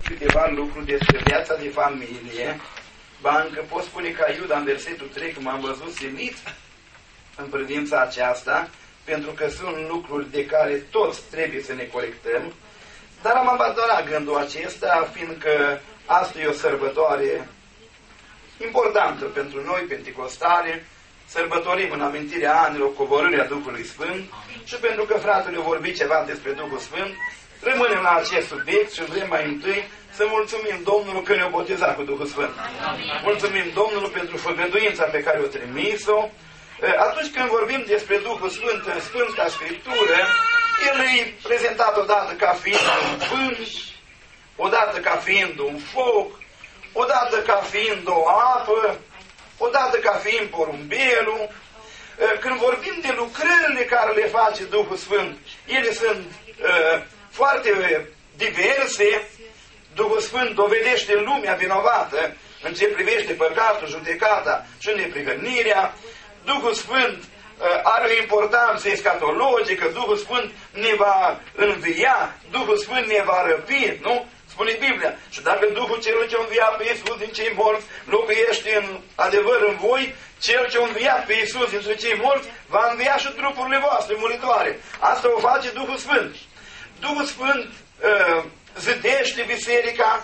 câteva lucruri despre viața de familie. Ba încă pot spune ca Iuda în versetul 3 că m-am văzut silit în privința aceasta, pentru că sunt lucruri de care toți trebuie să ne corectăm. Dar am abandonat gândul acesta, fiindcă asta e o sărbătoare importantă pentru noi, penticostale. Sărbătorim în amintirea anilor coborârea Duhului Sfânt și pentru că fratele a vorbit ceva despre Duhul Sfânt, rămânem la acest subiect și vrem mai întâi să mulțumim Domnului că ne-a botezat cu Duhul Sfânt. Mulțumim Domnului pentru făgăduința pe care o trimis-o. Atunci când vorbim despre Duhul Sfânt în Sfânta Scriptură, El e prezentat odată ca fiind un vânt, odată ca fiind un foc, odată ca fiind o apă, odată ca fiind porumbelul. Când vorbim de lucrările care le face Duhul Sfânt, ele sunt foarte diverse. Duhul Sfânt dovedește lumea vinovată în ce privește păcatul, judecata și neprihănirea. Duhul Sfânt are o importanță escatologică, Duhul Sfânt ne va învia, Duhul Sfânt ne va răpi, nu? Spune Biblia. Și dacă Duhul cel ce a înviat pe Iisus din cei morți locuiește în adevăr în voi, cel ce a înviat pe Iisus dintre cei morți va învia și trupurile voastre muritoare. Asta o face Duhul Sfânt. Duhul Sfânt zădește biserica.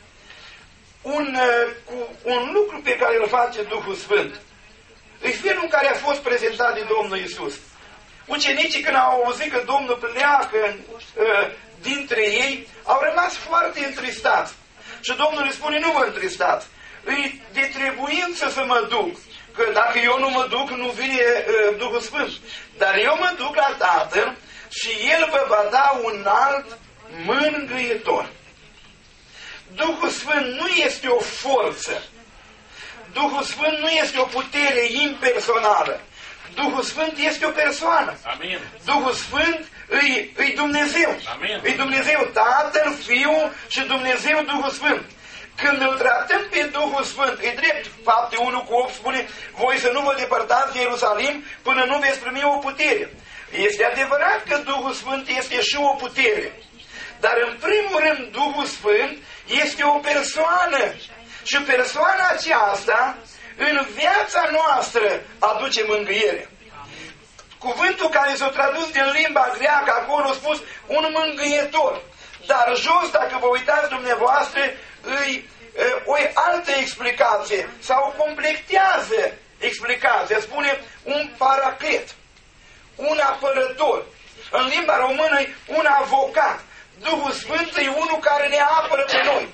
Un lucru pe care îl face Duhul Sfânt e felul în care a fost prezentat de Domnul Iisus. Ucenicii, când au auzit că Domnul pleacă dintre ei, au rămas foarte întristați. Și Domnul le spune, nu vă întristați. E de trebuință să mă duc. Că dacă eu nu mă duc, nu vine Duhul Sfânt. Dar eu mă duc la Tatăl și El vă va da un alt mângâietor. Duhul Sfânt nu este o forță. Duhul Sfânt nu este o putere impersonală. Duhul Sfânt este o persoană. Amin. Duhul Sfânt îi Dumnezeu. Amin. Îi Dumnezeu Tatăl, Fiul și Dumnezeu Duhul Sfânt. Când îl tratăm pe Duhul Sfânt, e drept, Fapte 1:8 spune, voi să nu vă depărtați de Ierusalim până nu veți primi o putere. Este adevărat că Duhul Sfânt este și o putere. Dar în primul rând Duhul Sfânt este o persoană. Și persoana aceasta în viața noastră aduce mângâiere. Cuvântul care s-a tradus din limba greacă acolo a spus un mângâietor. Dar jos, dacă vă uitați dumneavoastră, îi o altă explicație sau completează explicația. Spune un paraclet, un apărător. În limba română e un avocat. Duhul Sfânt e unul care ne apără pe noi.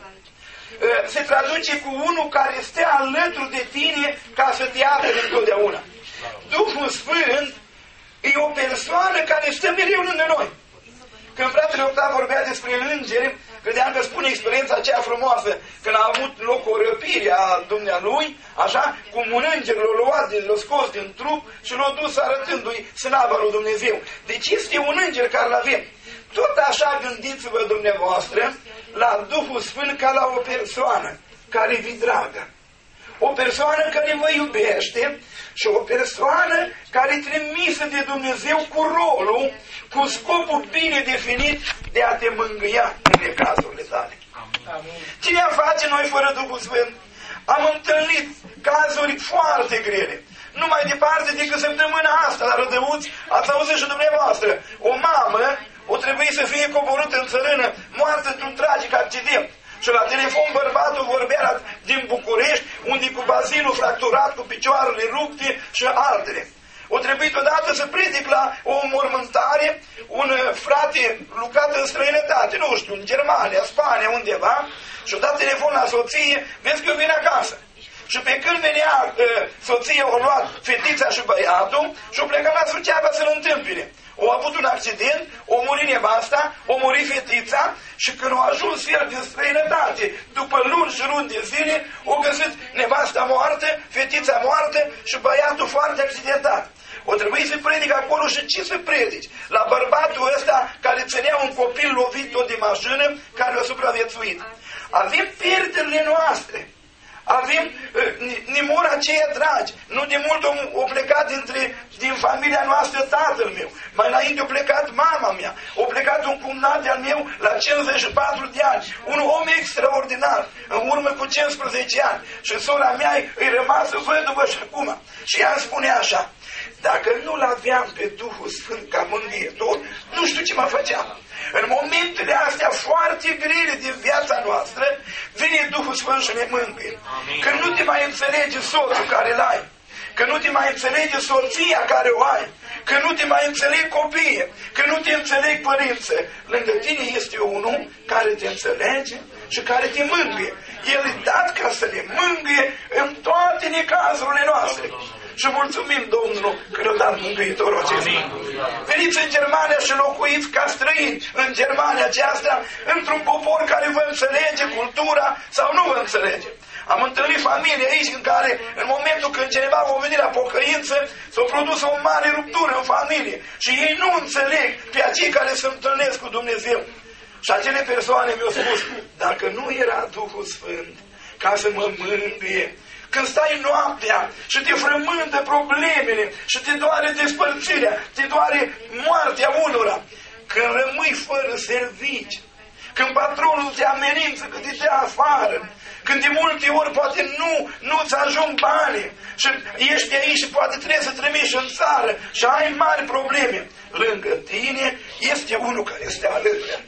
Se traduce cu unul care stă alături de tine ca să te apere întotdeauna. Duhul Sfânt e o persoană care stă mereu lângă noi. Când fratele Octav vorbea despre îngeri, credeam că spune experiența aceea frumoasă, când a avut loc o răpire a dumnealui, așa, cum un înger l-a luat, l-a scos din trup și l-a dus arătându-i slava lui Dumnezeu. Deci este un înger care l-avem. Tot așa gândiți-vă dumneavoastră la Duhul Sfânt ca la o persoană care vi dragă. O persoană care vă iubește și o persoană care e trimisă de Dumnezeu cu rolul, cu scopul bine definit de a te mângâia în necazurile tale. Cine am face noi fără Duhul Sfânt? Am întâlnit cazuri foarte grele. Nu mai departe decât săptămâna asta la Rădăuți, ați auzit și dumneavoastră. O mamă o trebuie să fie coborâtă în țărână, moartă într-un tragic accident. Și la telefon bărbatul vorbea din București, unde cu bazinul fracturat, cu picioarele rupte și altele. O trebuit odată să predic la o înmormântare, un frate lucrat în străinătate, nu știu, în Germania, Spania, undeva, și-o dat telefon la soție, vezi că eu vin acasă. Și pe când venea soția, o luat fetița și băiatul și-o plecat la Suceava să-l întâmpine. Au avut un accident, o muri nevasta, o muri fetița și când au ajuns el din străinătate, după luni și luni de zile, au găsit nevasta moartă, fetița moartă și băiatul foarte accidentat. O trebuie să predic acolo și ce să predici? La bărbatul ăsta care ținea un copil lovit tot de mașină, care l-a supraviețuit. Avem pierderile noastre. avem nimor aceia dragi. Nu de mult o plecat din familia noastră tatăl meu. Mai înainte a plecat mama mea. A plecat un cumnat de-al meu la 54 de ani. Un om extraordinar. În urmă cu 15 ani. Și sora mea îi rămasă văduvă și acum. Și ea îmi spune așa: dacă nu-L aveam pe Duhul Sfânt ca mângâietor, nu știu ce mă făceam. În momentele astea foarte grele din viața noastră, vine Duhul Sfânt și ne mângâie. Când nu te mai înțelege soțul care l-ai, că nu te mai înțelege soția care o ai, că nu te mai înțeleg copiii, că nu te înțeleg părinții, lângă tine este unul care te înțelege și care te mângâie. El e dat ca să ne mângâie în toate necazurile noastre. Și mulțumim Domnului că ne-a dat mângâitorul acesta. Veniți în Germania și locuiți ca străini în Germania aceasta, într-un popor care vă înțelege cultura sau nu vă înțelege. Am întâlnit familie aici în care, în momentul când cineva va veni la pocăință, s-a produs o mare ruptură în familie. Și ei nu înțeleg pe acei care se întâlnesc cu Dumnezeu. Și acele persoane mi-au spus: dacă nu era Duhul Sfânt ca să mă mângâie, când stai noaptea și te frământă problemele și te doare despărțirea, te doare moartea unora, când rămâi fără servici, când patronul te amenință că te dea afară, când de multe ori poate nu-ți ajung banii și ești aici și poate trebuie să trimiși în țară și ai mari probleme, lângă tine este unul care stă alături.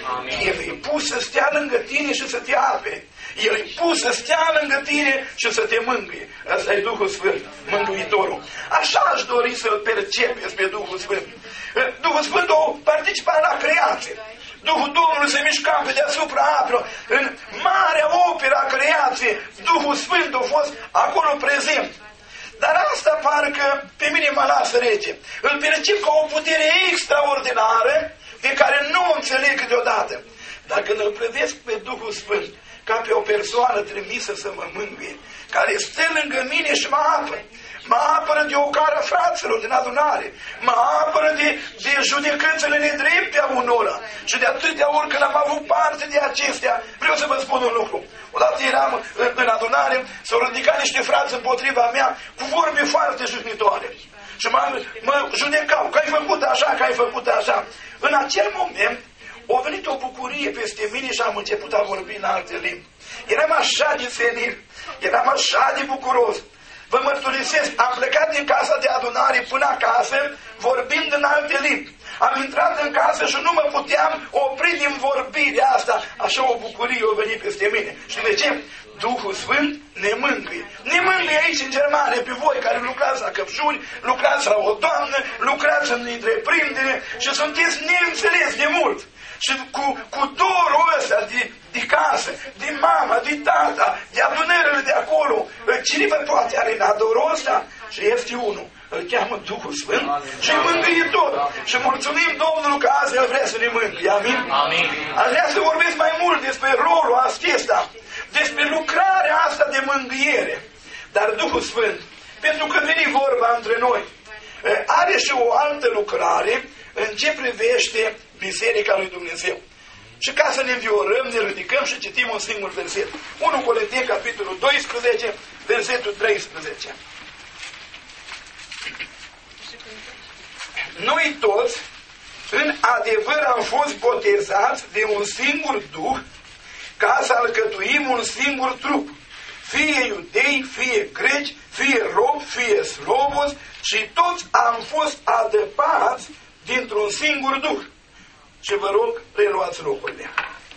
El e pus să stea lângă tine și să te apere. El e pus să stea lângă tine și să te mângâie. Ăsta e Duhul Sfânt, Mântuitorul. Așa aș dori să-L percepeți pe Duhul Sfânt. Duhul Sfânt o participa la creație. Duhul Domnului se mișca pe deasupra apelor. În marea opera creației, Duhul Sfânt a fost acolo prezent. Dar asta parcă pe mine mă lasă rece. Îl percep ca o putere extraordinară pe care nu o înțeleg câteodată. Dar când îl privesc pe Duhul Sfânt ca pe o persoană trimisă să mă mângâie, care stă lângă mine și mă apără. Mă apără de ocara fraților din adunare. Mă apără de judecățile nedrepte a unora. Și de atâtea ori când am avut parte de acestea, vreau să vă spun un lucru. Odată eram în adunare, s-au ridicat niște frați împotriva mea cu vorbe foarte jignitoare. Și mă judecau, că ai făcut așa, că ai făcut așa. În acel moment a venit o bucurie peste mine și am început a vorbi în alte limbi. Eram așa de senil, eram așa de bucuros. Vă mărturisesc, am plecat din casa de adunare până acasă, vorbind în alte limbi. Am intrat în casă și nu mă puteam opri din vorbirea asta. Așa o bucurie a venit peste mine. Și de ce? Duhul Sfânt ne mângâie. Ne mângâie aici în Germania, pe voi care lucrați la căpșuri, lucrați la o doamnă, lucrați în întreprindere și sunteți neînțeles de mult. Și cu dorul ăsta de casă, de mama, de tata, de adunările de acolo, cine vă poate arena dorul ăsta? Și este unul, îl cheamă Duhul Sfânt și mângâietor. Și mulțumim Domnului că azi El vrea să ne mângâie. Amin? Amin. Aș vrea să vorbesc mai mult despre rolul acesta, despre lucrarea asta de mângâiere. Dar Duhul Sfânt, pentru că vine vorba între noi, are și o altă lucrare în ce privește Biserica lui Dumnezeu. Și ca să ne înviorăm, ne ridicăm și citim un singur verset. 1 Corinteni, capitolul 12, versetul 13. Noi toți, în adevăr, am fost botezați de un singur Duh, ca să alcătuim un singur trup. Fie iudei, fie greci, fie robi, fie slobos, și toți am fost adăpați dintr-un singur Duh. Și vă rog, reluați locurile.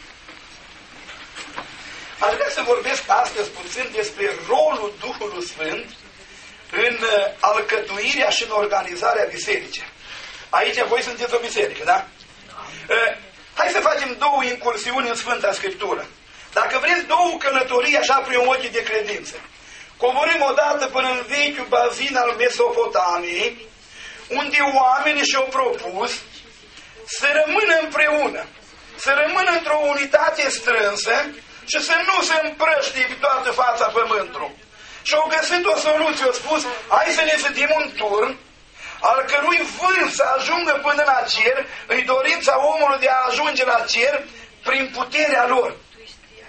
Aș vrea să vorbesc astăzi puțin despre rolul Duhului Sfânt în alcătuirea și în organizarea bisericii. Aici voi sunteți o biserică, da? Hai să facem două incursiuni în Sfânta Scriptură. Dacă vreți, două călătorii așa prin ochii de credință. Coborâm odată până în vechiul bazin al Mesopotamiei, unde oamenii și-au propus să rămână împreună, să rămână într-o unitate strânsă și să nu se împrăștie pe toată fața pământului. Și au găsit o soluție, au spus: hai să ne zădim un turn, al cărui vârf să ajungă până la cer, îi dorința omului de a ajunge la cer prin puterea lor,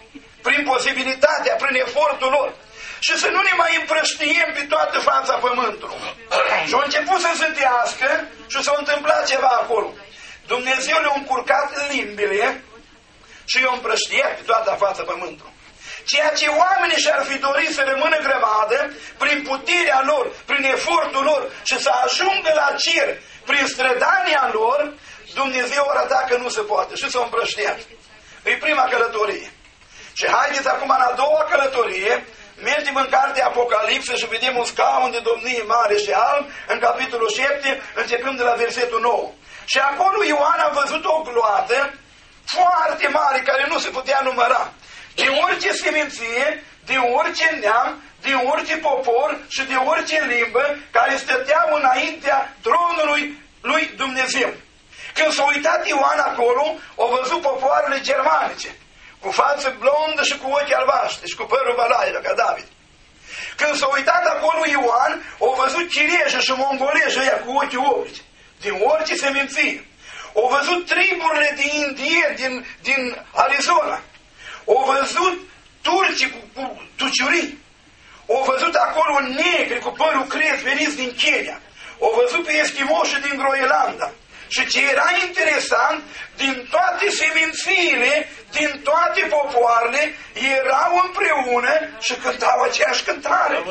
prin posibilitatea, prin efortul lor. Și să nu ne mai împrăștiem pe toată fața pământului. Și au început să zâtească și s-a întâmplat ceva acolo. Dumnezeu le-a încurcat limbile și i-a împrăștiat pe toată fața pământului. Ceea ce oamenii și-ar fi dorit să rămână grămadă, prin puterea lor, prin efortul lor și să ajungă la cer, prin strădania lor, Dumnezeu arăta că nu se poate și s-a împrăștiat. E prima călătorie. Și haideți acum în a doua călătorie, mergem în cartea Apocalipsă și vedem un scaun de domnie mare și alb, în capitolul 7, începând de la versetul 9. Și acolo Ioan a văzut o gloată foarte mare, care nu se putea număra. De orice seminție, de orice neam, de orice popor și de orice limbă, care stăteau înaintea tronului lui Dumnezeu. Când s-a uitat Ioan acolo, a văzut popoarele germanice, cu față blondă și cu ochi albaștri și cu părul valailă, ca David. Când s-a uitat acolo Ioan, a văzut chireșă și mongolejă ăia cu ochii oblici, din orice seminție. A văzut triburile de indieni din Arizona. A văzut turcii cu tuciurii. A văzut acolo negri cu părul crez veniți din Kenya. A văzut pe eschimoșii din Groenlanda. Și ce era interesant, din toate semințiile, din toate popoarele, erau împreună și cântau aceeași cântare.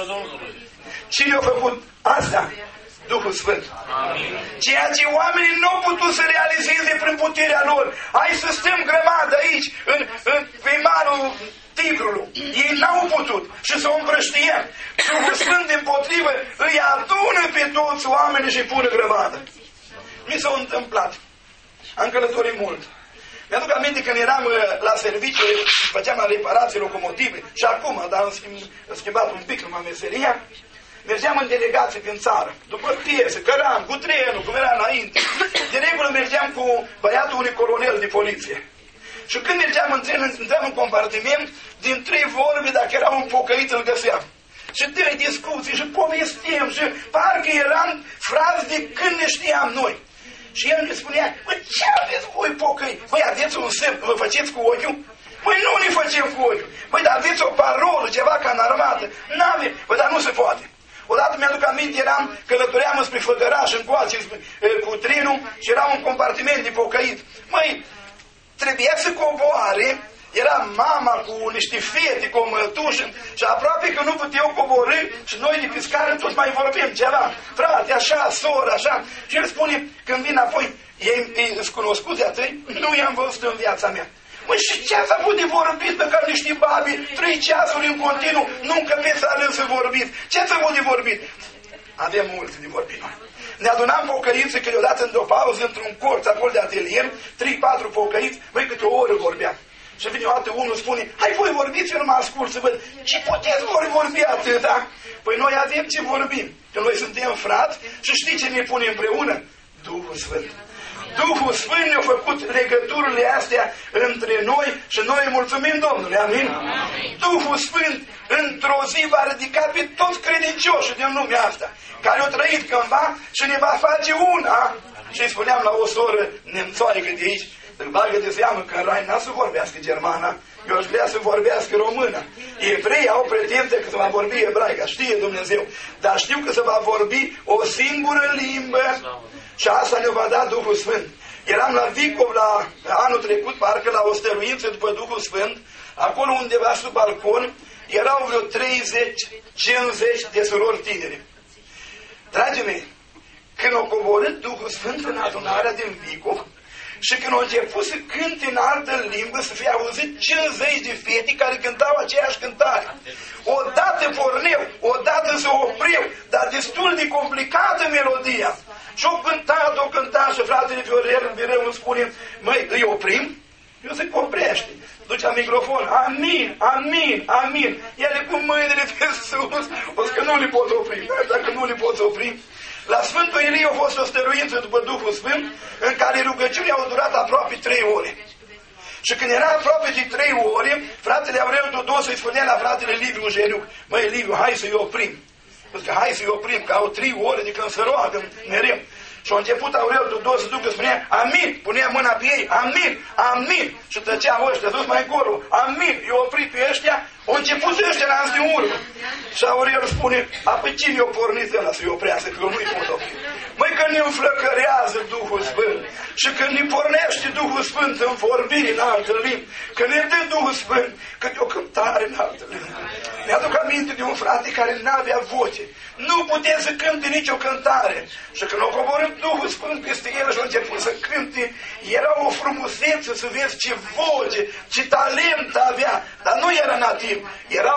Cine a făcut asta? Duhul Sfânt. Amin. Ceea ce oamenii nu au putut să realizeze prin puterea lor. Hai să stăm grămadă aici, pe malul Tigrului. Ei n-au putut și s-au împrăștiat. Duhul Sfânt, dimpotrivă, îi adună pe toți oamenii și îi pune grămadă. Mi s-a întâmplat. Am călătorit mult. Mi-aduc aminte când eram la serviciu, făceam la reparații locomotive și acum, dar am schimbat un pic numai meseria, mergeam în delegații prin țară, după piese, căram, cu trenul, cum era înainte. De regulă mergeam cu băiatul unui colonel de poliție. Și când mergeam în tren, intram în compartiment, din 3 vorbe, dacă era un pocăit, îl găseam. Și dă discuții și povestim și parcă eram frați de când ne știam noi. Și el ne spunea, bă, ce aveți voi pocăi? Băi, aveți un semn, vă faceți cu ochiul? Băi, nu ne facem cu ochiul. Băi, dar aveți o parolă, ceva ca în armată? N-avem. Băi, dar nu se poate. Odată mi-aduc aminte, călătoream spre Făgăraș, încoace, cu trenul și era un compartiment de pocăit. Măi, trebuia să coboare, era mama cu niște fete, cu o mătușă și aproape că nu puteau coborî și noi de pe scară tot mai vorbim ceva. Frate, așa, soră, așa. Și el spune, când vin apoi, ei sunt cunoscuți atâi, nu i-am văzut în viața mea. Măi, și ce ați avut de vorbit pe care niște babi, 3 ceasuri în continuu, nu încăpeți ales să vorbiți? Ce ați avut de vorbit? Avem mulți de vorbit. Ne adunam pocăiți câteodată într-o pauză, într-un colț acolo de atelier, 3-4 pocăiți, băi, câte o oră vorbeam. Și vine o dată unul spune, hai voi vorbiți, eu nu mă ascult să văd. Ce puteți vorbi atâta? Păi noi avem ce vorbim. Că noi suntem frați și știi ce ne pune împreună? Duhul Sfânt. Duhul Sfânt ne-a făcut legăturile astea între noi și noi îi mulțumim Domnului. Amin? Amin. Duhul Sfânt într-o zi va ridica pe toți credincioșii din lumea asta, care au trăit cândva și ne va face una. Și îi spuneam la o soră nemțoaică de aici, îl bagă de seamă că în Rai n-a să vorbească germana, eu aș vrea să vorbească română. Evreii au pretenție că se va vorbi ebraica, știe Dumnezeu, dar știu că se va vorbi o singură limbă și asta ne va da Duhul Sfânt. Eram la Vicov la anul trecut, parcă la o stăruință după Duhul Sfânt, acolo undeva sub balcon, erau vreo 30-50 de surori tineri. Dragii mei, când a coborât Duhul Sfânt în adunarea din Vicov, și când au început să cânte în altă limbă, să fie auzit 50 de fete care cântau aceeași cântare. Odată porneau, odată se opreau, dar destul de complicată melodia. Și-o cântat și fratele Viorel mereu îmi spune, măi, îi oprim? Eu zic, oprește. Ducea microfon, amin, amin, amin. Ele cu mâinile pe sus, o că nu le pot opri. Dacă nu le poți opri, la Sfântul Ilie a fost o stăruință după Duhul Sfânt, în care rugăciunile au durat aproape 3 ore. Și când era aproape de 3 ore, fratele Aurel Dodon să-i spunea la fratele Liviu Ujeriuc, măi Liviu, hai să-i oprim. Zic că hai să-i oprim, că au 3 ore de când se roagă mereu. Și a început Aurel Tudor să ducă, spunea, amin, punea mâna pe ei, amin, amin. Și tăceau ăștia, dus mai încolo, amin. I-a oprit pe ăștia, au început să ăștia la din urmă. Și Aurel spune, pe cine i-a pornit ăla să-i oprească, că eu nu-i pot opri. Măi, că ne înflăcărează Duhul Sfânt și când ne pornește Duhul Sfânt în vorbire în altă limbi, când ne dă Duhul Sfânt, că o cântare în altă limbi. Mi-aduc aminte de un frate care n-avea voce. Nu putea să cânte nicio cântare. Și când a coborât Duhul Sfânt peste el și a început să cânte, era o frumusețe să vezi ce voce, ce talent avea. Dar nu era nativ. Era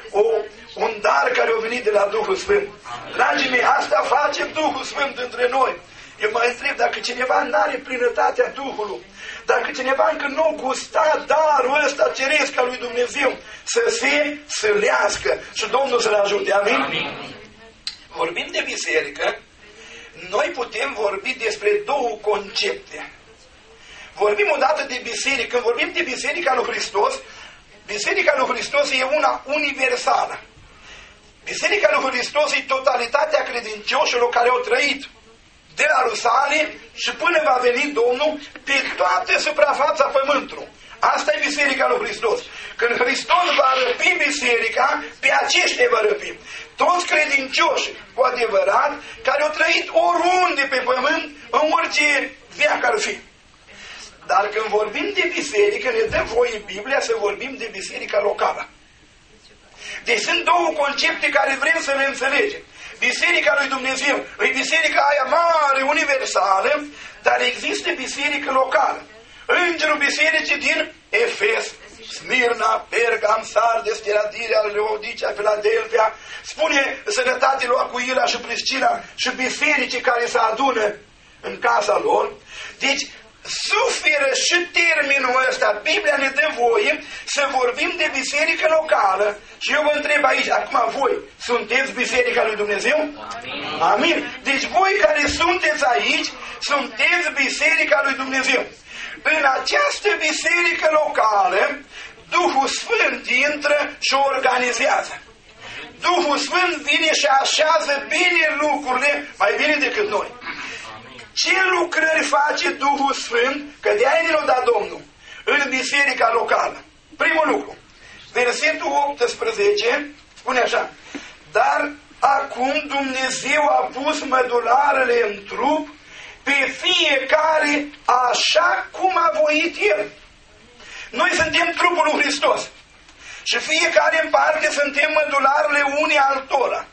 un dar care a venit de la Duhul Sfânt. Dragii mei, asta face Duhul Sfânt între noi. Eu mă întreb dacă cineva n-are plinătatea Duhului, dacă cineva încă nu gusta darul ăsta ceresc al lui Dumnezeu, să se sălească și Domnul să-l ajute. Amin? Amin. Vorbim de biserică, noi putem vorbi despre două concepte. Vorbim odată de biserică. Când vorbim de Biserica lui Hristos, Biserica lui Hristos e una universală. Biserica lui Hristos e totalitatea credincioșilor care au trăit de la Rusalii și până va veni Domnul pe toată suprafața pământului. Asta e Biserica lui Hristos. Când Hristos va răpi biserica, pe aceștia va răpi. Toți credincioși, cu adevărat, care au trăit oriunde pe pământ, în orice veac ar fi. Dar când vorbim de biserică, ne dă voie Biblia să vorbim de biserica locală. Deci sunt două concepte care vrem să le înțelegem. Biserica lui Dumnezeu e biserica aia mare, universală, dar există biserică locală. Îngerul bisericii din Efes, Smirna, Pergam, Sardes, Tiatira, Laodicea, Filadelfia, spune sănătate lui Acuila și Priscila și bisericii care se adună în casa lor. Deci suferă și termenul ăsta. Biblia ne dă voie să vorbim de biserică locală. Și eu vă întreb aici, acum voi sunteți biserica lui Dumnezeu? Amin. Amin. Deci voi care sunteți aici, sunteți biserica lui Dumnezeu. În această biserică locală, Duhul Sfânt intră și o organizează. Duhul Sfânt vine și așează bine lucrurile, mai bine decât noi. Ce lucrări face Duhul Sfânt? Că de-aia ne l-a dat Domnul în biserica locală. Primul lucru, versetul 18 spune așa: dar acum Dumnezeu a pus mădularele în trup pe fiecare așa cum a voit El. Noi suntem trupul lui Hristos și fiecare în parte suntem mădularele unii altora.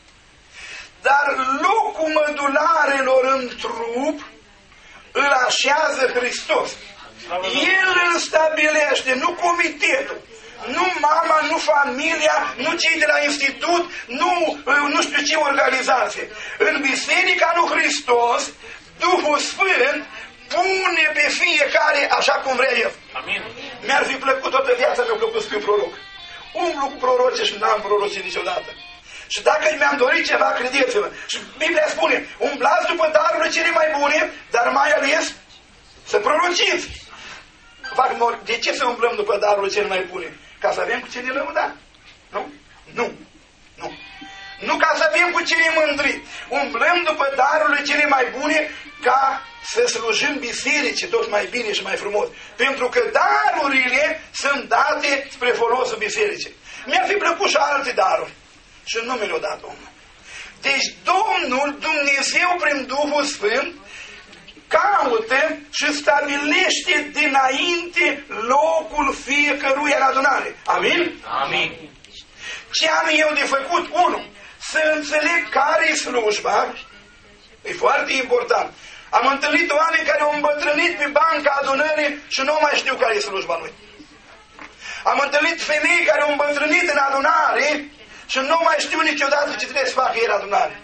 Dar locul mădularelor în trup îl așează Hristos. El îl stabilește, nu comitetul, nu mama, nu familia, nu cei de la institut, nu știu ce organizație. În Biserica lui Hristos, Duhul Sfânt pune pe fiecare așa cum vrea El. Amin. Mi-ar fi plăcut toată viața, mi-a plăcut să fiu proroc. Umblu cu proroce și n-am prorocit niciodată. Și dacă mi-am dorit ceva, credeți-mă. Și Biblia spune, umblați după darurile cele mai bune, dar mai ales să prorociți. De ce să umblăm după darurile cele mai bune? Ca să avem cu cine lăuda. Nu? Nu. Nu. Nu ca să avem cu cine mândri. Umblăm după darurile cele mai bune ca să slujim bisericii tot mai bine și mai frumos. Pentru că darurile sunt date spre folosul bisericii. Mi-ar fi plăcut și alte daruri. Și nu mi le-a dat Domnul. Deci Domnul, Dumnezeu prin Duhul Sfânt, caută și stabilește dinainte locul fiecăruia în adunare. Amin? Amin. Ce am eu de făcut? 1. Să înțeleg care e slujba. E foarte important. Am întâlnit oameni care au îmbătrânit pe banca adunării și nu mai știu care e slujba lui. Am întâlnit femei care au îmbătrânit în adunare și nu mai știu niciodată ce trebuie să facă el adunare.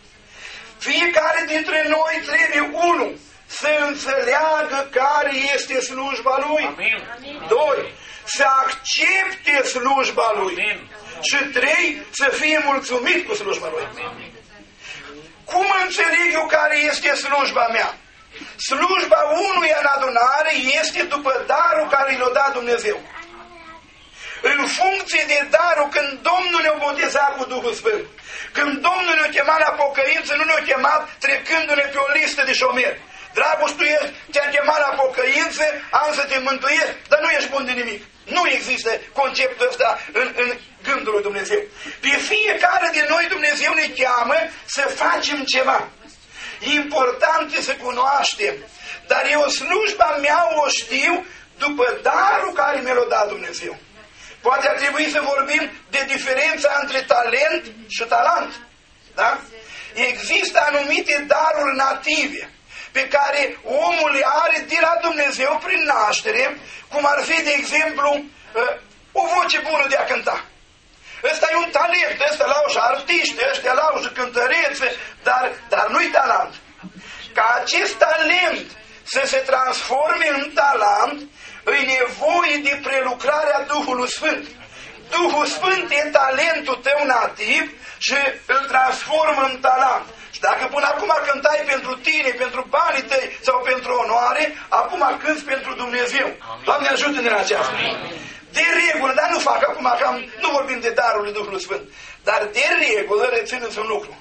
Fiecare dintre noi trebuie, 1, să înțeleagă care este slujba lui. Amin. 2, să accepte slujba lui. Amin. Și 3, să fie mulțumit cu slujba lui. Amin. Cum înțeleg eu care este slujba mea? Slujba unuia în adunare este după darul care l-a dat Dumnezeu. În funcție funcție de darul când Domnul ne-a botezat cu Duhul Sfânt. Când Domnul ne-a chemat la pocăință, nu ne-a chemat trecându-ne pe o listă de șomeri. Dragoș, tu te-am chemat la pocăință, am să te mântuiesc, dar nu ești bun de nimic. Nu există conceptul ăsta în gândul lui Dumnezeu. Pe fiecare din noi Dumnezeu ne cheamă să facem ceva. Important e să cunoaștem. Dar eu slujba mea o știu după darul care mi l-a dat Dumnezeu. Poate ar trebui să vorbim de diferența între talent și talent. Da? Există anumite daruri native pe care omul le are de la Dumnezeu prin naștere, cum ar fi, de exemplu, o voce bună de a cânta. Ăsta e un talent, ăsta l-au și artiști, ăștia l-au și cântărețe, dar nu-i talent. Ca acest talent să se transforme în talent, îi nevoie de prelucrarea Duhului Sfânt. Duhul Sfânt e talentul tău nativ și îl transformă în talent. Și dacă până acum cântai pentru tine, pentru banii tăi sau pentru onoare, acum cânți pentru Dumnezeu. Doamne, ajută-ne în aceasta. De regulă, dar nu fac acum, nu vorbim de darul lui Duhul Sfânt, dar de regulă rețineți un lucru.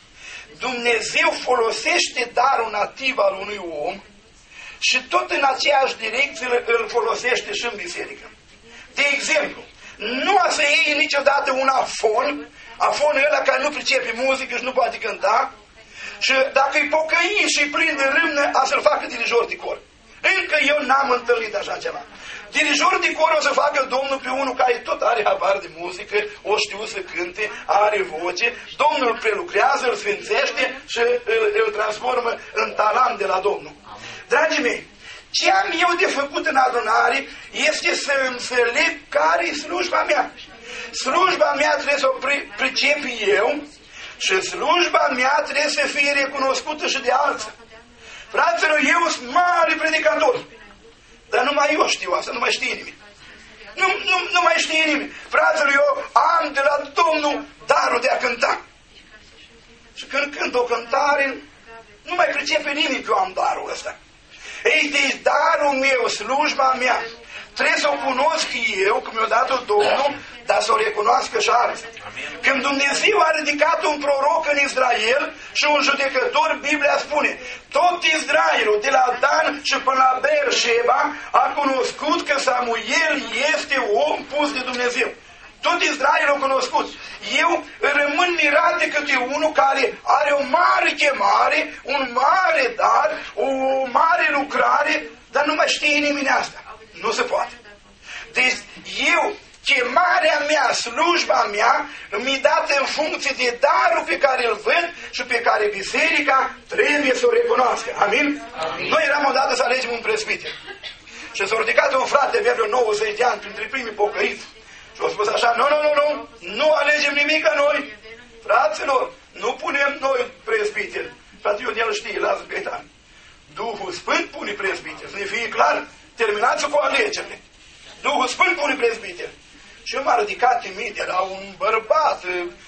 Dumnezeu folosește darul nativ al unui om și tot în aceeași direcție îl folosește și în biserică. De exemplu, nu o să iei niciodată un afon, afonul ăla care nu pricepe muzică și nu poate cânta, și dacă îi pocăi și îi prinde râmnă, a să-l facă dirijor de cor. Încă eu n-am întâlnit așa ceva. Dirijor de cor o să facă Domnul pe unul care tot are habar de muzică, o știu să cânte, are voce, Domnul îl prelucrează, îl sfințește și îl transformă în talent de la Domnul. Dragii mei, ce am eu de făcut în adunare este să înțeleg care e slujba mea. Slujba mea trebuie să o pricep eu și slujba mea trebuie să fie recunoscută și de alții. Fraților, eu sunt mare predicator, dar numai eu știu asta, nu mai știe nimeni. Nu mai știe nimeni. Fraților, eu am de la Domnul darul de a cânta. Și când cânt o cântare, nu mai pricepe nimeni că eu am darul ăsta. Ei, deci darul meu, slujba mea, trebuie să o cunosc eu, că mi-a dat-o Domnul, dar să o recunoască și alții. Când Dumnezeu a ridicat un proroc în Israel și un judecător, Biblia spune, tot Israelul, de la Dan și până la Beersheba, a cunoscut că Samuel este om pus de Dumnezeu. Tot Israelul a cunoscut. Eu rămân mirat de câte unul care are o mare chemare, un mare dar, o mare lucrare, dar nu mai știe nimeni asta. Nu se poate. Deci eu, chemarea mea, slujba mea, mi-e dată în funcție de darul pe care îl văd și pe care biserica trebuie să o recunoască. Amin? Amin. Noi eram odată să alegem un presbiter. Și s-a ridicat un frate, avea vreo 90 de ani, printre primii pocăiți. Și a spus așa, nu alegem nimic noi. Fraților, nu punem noi presbiteri. Frate, eu el știe, lasă Gaetan. Duhul Sfânt pune presbiteri. Să ne fie clar, terminați cu alegerile. Duhul Sfânt pune presbiteri. Și eu m-a ridicat timid, era un bărbat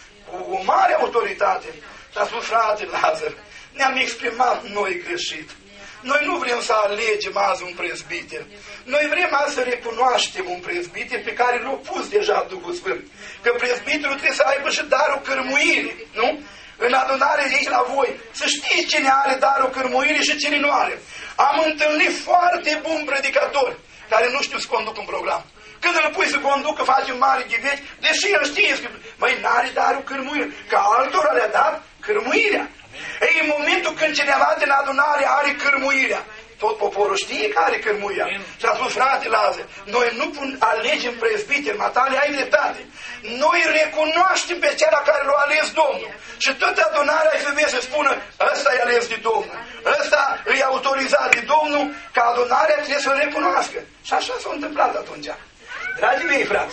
cu o mare autoritate. Și a spus, frate Lazar, ne-am exprimat noi greșit. Noi nu vrem să alegem azi un presbiter. Noi vrem azi să recunoaștem un presbiter pe care l-a pus deja Duhul Sfânt. Că presbiterul trebuie să aibă și darul cărmuirii, nu? În adunare aici la voi, să știți cine are darul cărmuirii și cine nu are. Am întâlnit foarte buni predicatori care nu știu să conduc un program. Când îl pui să conducă, face un mare ghiveci, deși el știe că, măi, n-are darul cărmuirii, că altora le-a dat cărmuirea. Ei, în momentul când cineva din adunare are cărmuirea, tot poporul știe că are cărmuirea. Și a spus, frate Lazar, noi nu alegem presbiteri, matale, ai dreptate. Noi recunoaștem pe cel care l-a ales Domnul. Și toată adunarea îi trebuie să spună, ăsta e ales de Domnul, ăsta îi autorizat de Domnul, că adunarea trebuie să-l recunoască. Și așa s-a întâmplat atunci. Dragii mei, frate,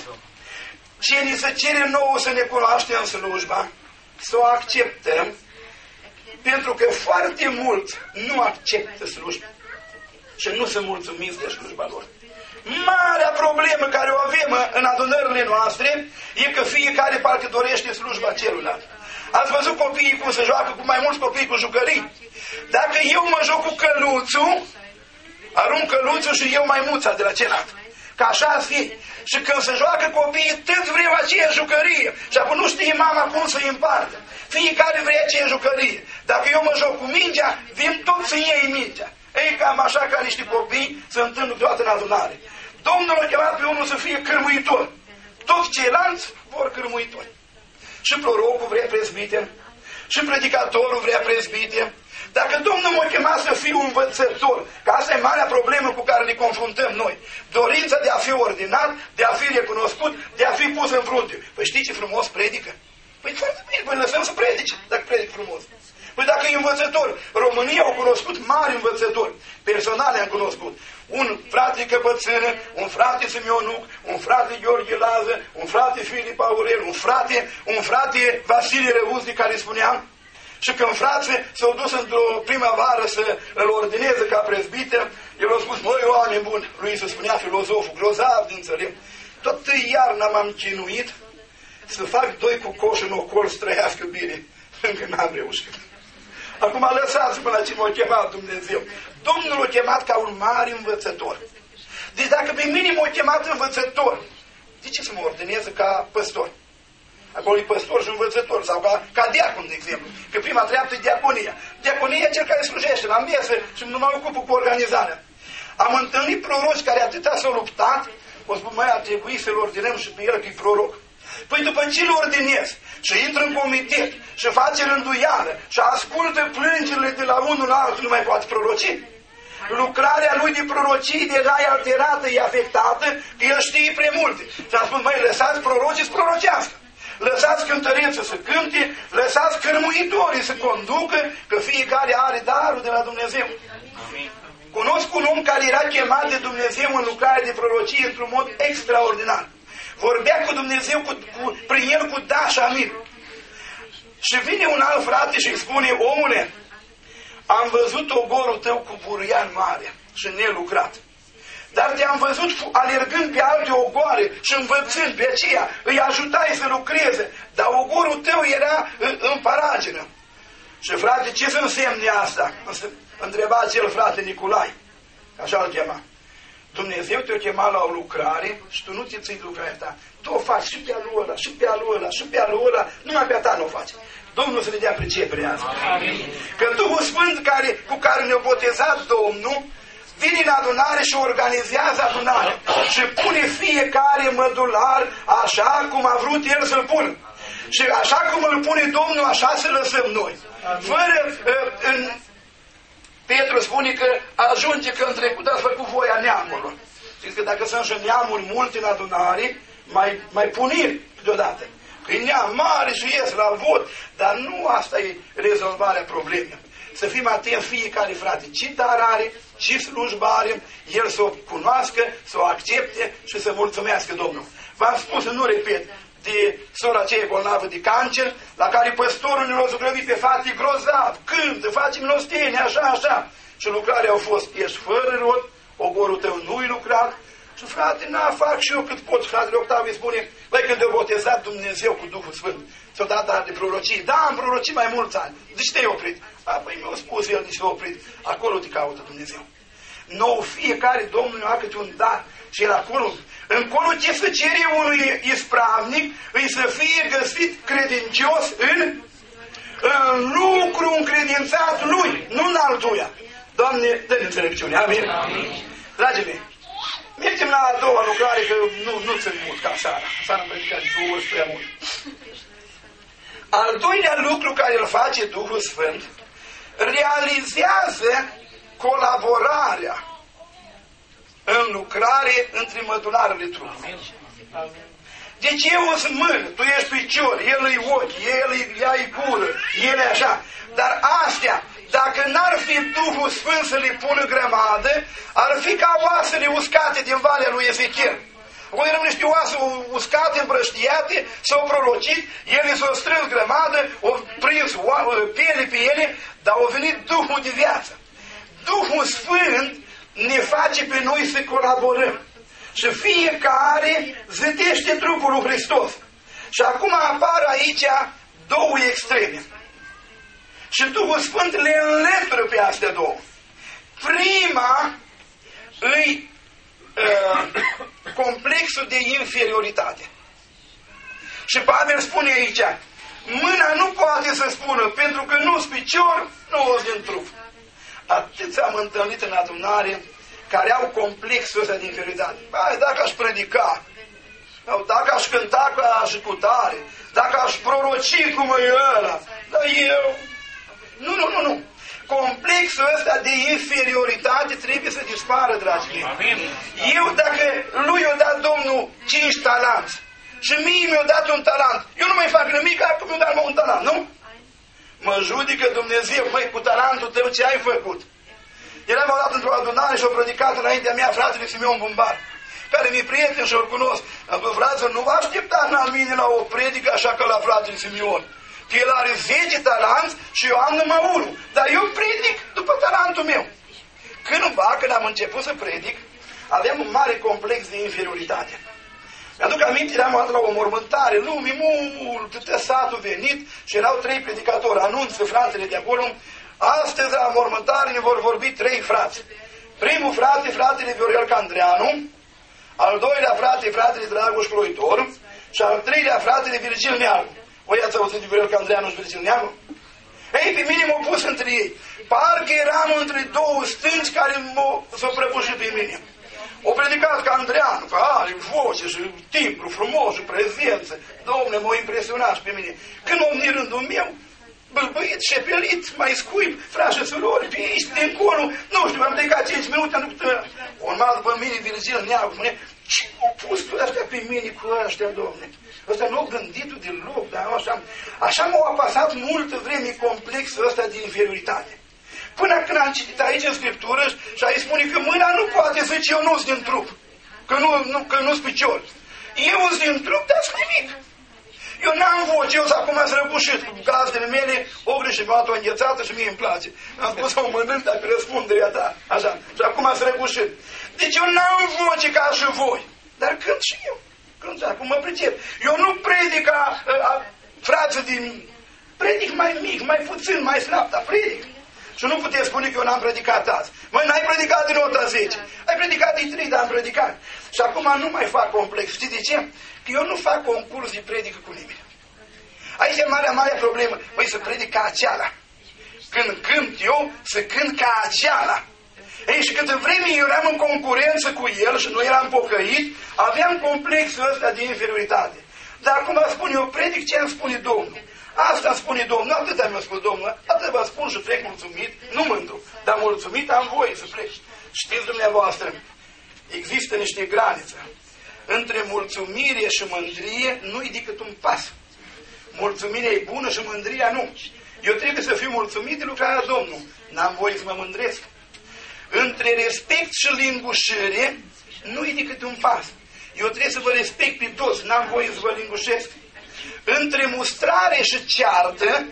ce ni se cere nouă să ne cunoaștem slujba, să o acceptăm, pentru că foarte mulți nu acceptă slujba și nu sunt mulțumiți de slujba lor. Marea problemă care o avem în adunările noastre e că fiecare parcă dorește slujba celuilalt. Ați văzut copiii cum se joacă cu mai mulți copii cu jucării? Dacă eu mă joc cu căluțul, arunc căluțul și eu maimuța de la celălalt. că așa fi. Și când se joacă copiii, toți vreau aceeași jucărie. Și apoi nu știe mama cum să-i împartă. Fiecare vrea aceeași jucărie. Dacă eu mă joc cu mingea, vin toți să iei mingea. Ei, cam așa ca niște copii se întâmplă toată în adunare. Domnul a chemat pe unul să fie cârmuitor. Toți ceilalți vor cârmuitori. Și prorocul vrea prezbiter, și predicatorul vrea prezbiter. Dacă Domnul m-a chemat să fiu învățător, că asta e marea problemă cu care ne confruntăm noi, dorința de a fi ordinat, de a fi recunoscut, de a fi pus în frunte. Păi știi ce frumos predică? Păi foarte bine, păi lăsăm să predice, dacă predic frumos. Păi dacă e învățător, România au cunoscut mari învățători, personale am cunoscut. Un frate Căpățână, un frate Simionuc, un frate Gheorghe Lază, un frate Filip Aurel, un frate Vasile Răuzdi, care spuneam. Și când frații s-au dus într-o primăvară să îl ordineze ca prezbiter, el a spus, măi, oameni buni, lui se spunea filozoful, grozav de înțelept, tot iarna m-am chinuit să fac 2 cu coș în ocol să trăiască bine. Încă n-am reușit. Acum lăsați-mă la ce m-a chemat Dumnezeu. Domnul l-a chemat ca un mare învățător. Deci dacă pe mine m-a chemat învățător, de ce să mă ordineze ca păstor? Acolo e păstor și învățător, sau ca diacon, de exemplu. Că prima treaptă e diaconia. Diaconia e cel care slujește la mesă și nu mă ocupă cu organizarea. Am întâlnit proroci care atâta s-au luptat, o spun, mai ar trebui să-l ordinăm și pe el că e proroc. Păi după ce îl ordinez și intră în comitet și face rânduială și ascultă plângerile de la unul la altul, nu mai poate proroci. Lucrarea lui de prorocii deja e alterată, e afectată, că el știe prea multe. Și am spus, măi, lăsați prorocii să prorocească. Lăsați cântăreță să cânte, lăsați cărmuitorii să conducă, că fiecare are darul de la Dumnezeu. Amin. Cunosc un om care era chemat de Dumnezeu în lucrare de prorocie într-un mod extraordinar. Vorbea cu Dumnezeu prin el cu da și amin. Și vine un alt frate și îi spune, omule, am văzut ogorul tău cu burian mare și nelucrat. Dar te-am văzut alergând pe alte ogoare și învățând pe aceea, îi ajutai să lucreze, dar ogorul tău era în paragină. Și frate, ce să însemne asta? Întreba acel frate Nicolai, așa îl chema. Dumnezeu te-a chemat la o lucrare și tu nu ți ții lucrarea ta. Tu o faci și pe alu ăla, și pe alu ăla, și pe alu ăla, numai pe a ta nu o faci. Domnul să ne dea priceperea asta. Amin. Că Duhul Sfânt cu care ne-a botezat Domnul, vine în adunare și organizează adunarea și pune fiecare mădular așa cum a vrut El să-l pună. Și așa cum îl pune Domnul, așa să lăsăm noi. Fără, Petru spune că ajunge că în trecut ați făcut voia neamurilor. Știți că dacă sunt și neamuri multe în adunare, mai puniri deodată. Că e neam mare și ies la vot, dar nu asta e rezolvarea problemei. Să fim atenți fiecare frate, ce dar are, ce slujbă are, el să o cunoască, să o accepte și să mulțumească Domnul. V-am spus, nu repet, de sora aceea bolnavă de cancer, la care păstorul ne-l-a zugrăvit pe fate grozav, cântă, face milostenie, așa. Și lucrarea a fost, ești fără rod, ogorul tău nu-i lucrat, și frate, fac și eu cât pot. Fratele Octaviu spune, băi, când te-a botezat Dumnezeu cu Duhul Sfânt, ți-o dat dar de prorocii. Da, am prorocit mai mulți ani. De ce te-ai oprit? Păi mi-a spus el, nici s-a oprit. Acolo te caută Dumnezeu. Nou, fiecare Domnul ne-a câte un dar și el acolo. Încolo ce să cere unui ispravnic, îi să fie găsit credincios în lucru încredințat lui, nu în altuia. Doamne, dă-ne înțelepciune. Amin. Dragii mei, mergem la a doua lucrare, că nu țin mult ca seara. Seara am predicat 2 ori prea mult. Al doilea lucru care îl face Duhul Sfânt, realizează colaborarea în lucrare între mădularele trupului. Deci eu sunt mână, tu ești picior, el îi ochi, el îi gură, el e așa. Dar astea, dacă n-ar fi Duhul Sfânt să le pună grămadă, ar fi ca oasele uscate din Valea lui Ezechiel. Acolo erau niște oase uscate, împrăștiate, s-au prorocit, ele s-au strâns grămadă, au prins piele pe ele, dar au venit Duhul de viață. Duhul Sfânt ne face pe noi să colaborăm. Și fiecare zătește trupul lui Hristos. Și acum apar aici 2 extreme. Și Duhul Sfânt le înlătură pe astea 2. Prima îi complexul de inferioritate. Și Pavel spune aici, mâna nu poate să spună, pentru că nu-s picior, nu-s din trup. Atâți am întâlnit în adunare care au complexul ăsta de inferioritate. Hai, dacă aș predica, sau dacă aș cânta ca și cu tare, dacă aș proroci cum e ăla, dar eu... Nu. Complexul ăsta de inferioritate trebuie să dispară, dragii mei. Eu, dacă lui i-a dat Domnul 5 talanți și mie mi-a dat un talent, eu nu mai fac nimic, acum mi-a dat un talent, nu? Mă judică Dumnezeu, măi, cu talentul tău ce ai făcut? Eram o dată într-o adunare și o predicat înaintea mea fratele Simeon Bumbar, care mi-e prieten și o cunosc. Am spus, frață, nu vă așteptați la mine la o predică așa ca la fratele Simeon. Că el are 10 talanți și eu am numai unul. Dar eu predic după talentul meu. Când am început să predic, aveam un mare complex de inferioritate. Mi-aduc aminte, eram la o mormântare, lumii mult, tot satul venit și erau 3 predicatori. Anunță fratele de acolo, astăzi la mormântare ne vor vorbi 3 frați. Primul frate, fratele Viorel Candreanu, al doilea frate, fratele Dragoș Cloitor și al treilea fratele Virgil Neagu. Voi ați auzit de Viorel Candreanu și Virgil Neagu? Ei, pe mine m-au pus între ei. Parcă eram între două stânci care s-au prăbușit pe mine. O predicat Candreanu, că are voce și timbru frumos și prezență. Dom'le, m-au impresionat pe mine. Când m-am venit rândul meu, bălbăit, șepelit, mai scuip, frașă surori, pe aici, de încolo, nu știu, am plecat 5 minute, am după urmat după mine Virgil Neagu, spune, ce au pus tu ăștia pe mine cu ăștia, Dom'le? Ăsta nu au gândit-o deloc, dar așa m-au apasat multă vreme complexul ăsta de inferioritate. Până când am citit aici în Scriptură și aici spune că mâna nu poate să zice eu nu-s din trup, că nu-s picior. Eu sunt din trup, dar sunt nimic. Eu n-am voce, eu acum am răbușit cu gazdele mele, o greșit, mi-a luat o înghețată și mie îmi place. Am spus să o mănânc dacă răspunderea ta, așa, și acum am răbușit. Deci eu n-am voce ca și voi, dar cânt și eu. Acum mă pricep. Eu nu predic ca frață din... Predic mai mic, mai puțin, mai slab, dar predic. Și nu puteți spune că eu n-am predicat azi. Măi, n-ai predicat din nota 10. Ai predicat din 3, dar am predicat. Și acum nu mai fac complex. Știi de ce? Că eu nu fac concurs de predică cu nimeni. Aici e marea problemă. Măi, să predic ca aceala. Când cânt eu, să cânt ca aceala. Ei, și câte vreme eu eram în concurență cu el și nu eram pocăit, aveam complexul ăsta de inferioritate. Dar acum spun eu, predic ce îmi spune Domnul. Asta îmi spune Domnul, atâta mi-a spus Domnul, atât vă spun și plec mulțumit, nu mândru, dar mulțumit am voie să plec. Știți dumneavoastră, există niște granițe. Între mulțumire și mândrie nu-i decât un pas. Mulțumirea e bună și mândria nu. Eu trebuie să fiu mulțumit de lucrarea Domnului. N-am voie să mă mândresc. Între respect și lingușire nu-i decât un pas. Eu trebuie să vă respect pe toți, n-am voie să vă lingușesc. Între mustrare și ceartă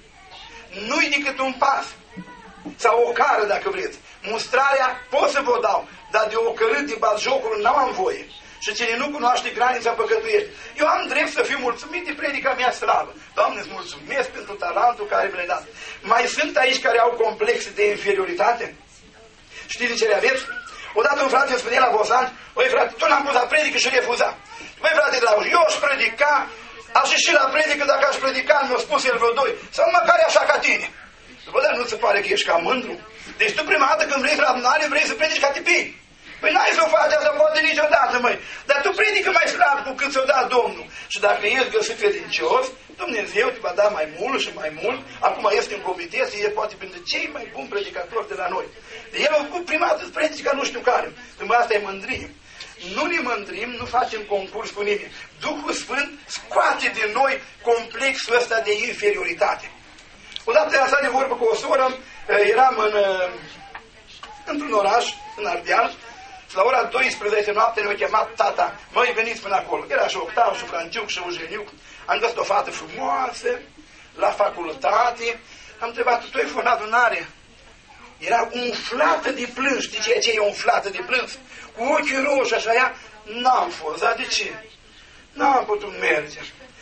nu-i decât un pas. Sau o cară, dacă vreți. Mustrarea pot să vă dau, dar de ocărât, de batjocuri, n-am voie. Și cine nu cunoaște granița păcătuiește. Eu am drept să fiu mulțumit de predica mea slavă. Doamne, îți mulțumesc pentru talentul care mi l-ai dat. Mai sunt aici care au complexe de inferioritate? Știți de ce le aveți? Odată un frate îmi spunea la Bozan, băi frate, tu n-am pus la predică și refuza. Băi frate, dragi, eu aș predica, aș ieși la predică, dacă aș predica, mi-a spus el vreo 2, sau măcar așa ca tine. Bă, dar nu ți pare că ești ca mândru? Deci tu prima dată când vrei la adunare, vrei să predici ca tipii. Păi n-ai să o faci asta poate niciodată, măi. Dar tu predică mai slab cu cât ți-o dat Domnul. Și dacă ești găsit credincios, Dumnezeu te va da mai mult și mai mult. Acum este în comitet și el poate printre cei mai buni predicatori de la noi. El a făcut prima dată predica nu știu care. Când asta e mândrie. Nu ne mândrim, nu facem concurs cu nimeni. Duhul Sfânt scoate din noi complexul ăsta de inferioritate. Odată am stat de vorbă cu o soră, eram într-un oraș, în Ardeal, și la ora 12 noapte ne-a chemat tata, măi, veniți până acolo. Era și Octav, și Franciuc, și Eugeniu. Am găsit o fată frumoasă, la facultate. Am întrebat, tu ai fost în adunare? Era umflată de plâns. Știi ceea ce e umflată de plâns? Cu ochii roșii, așa ea. N-am fost, dar de ce? N-am putut merge.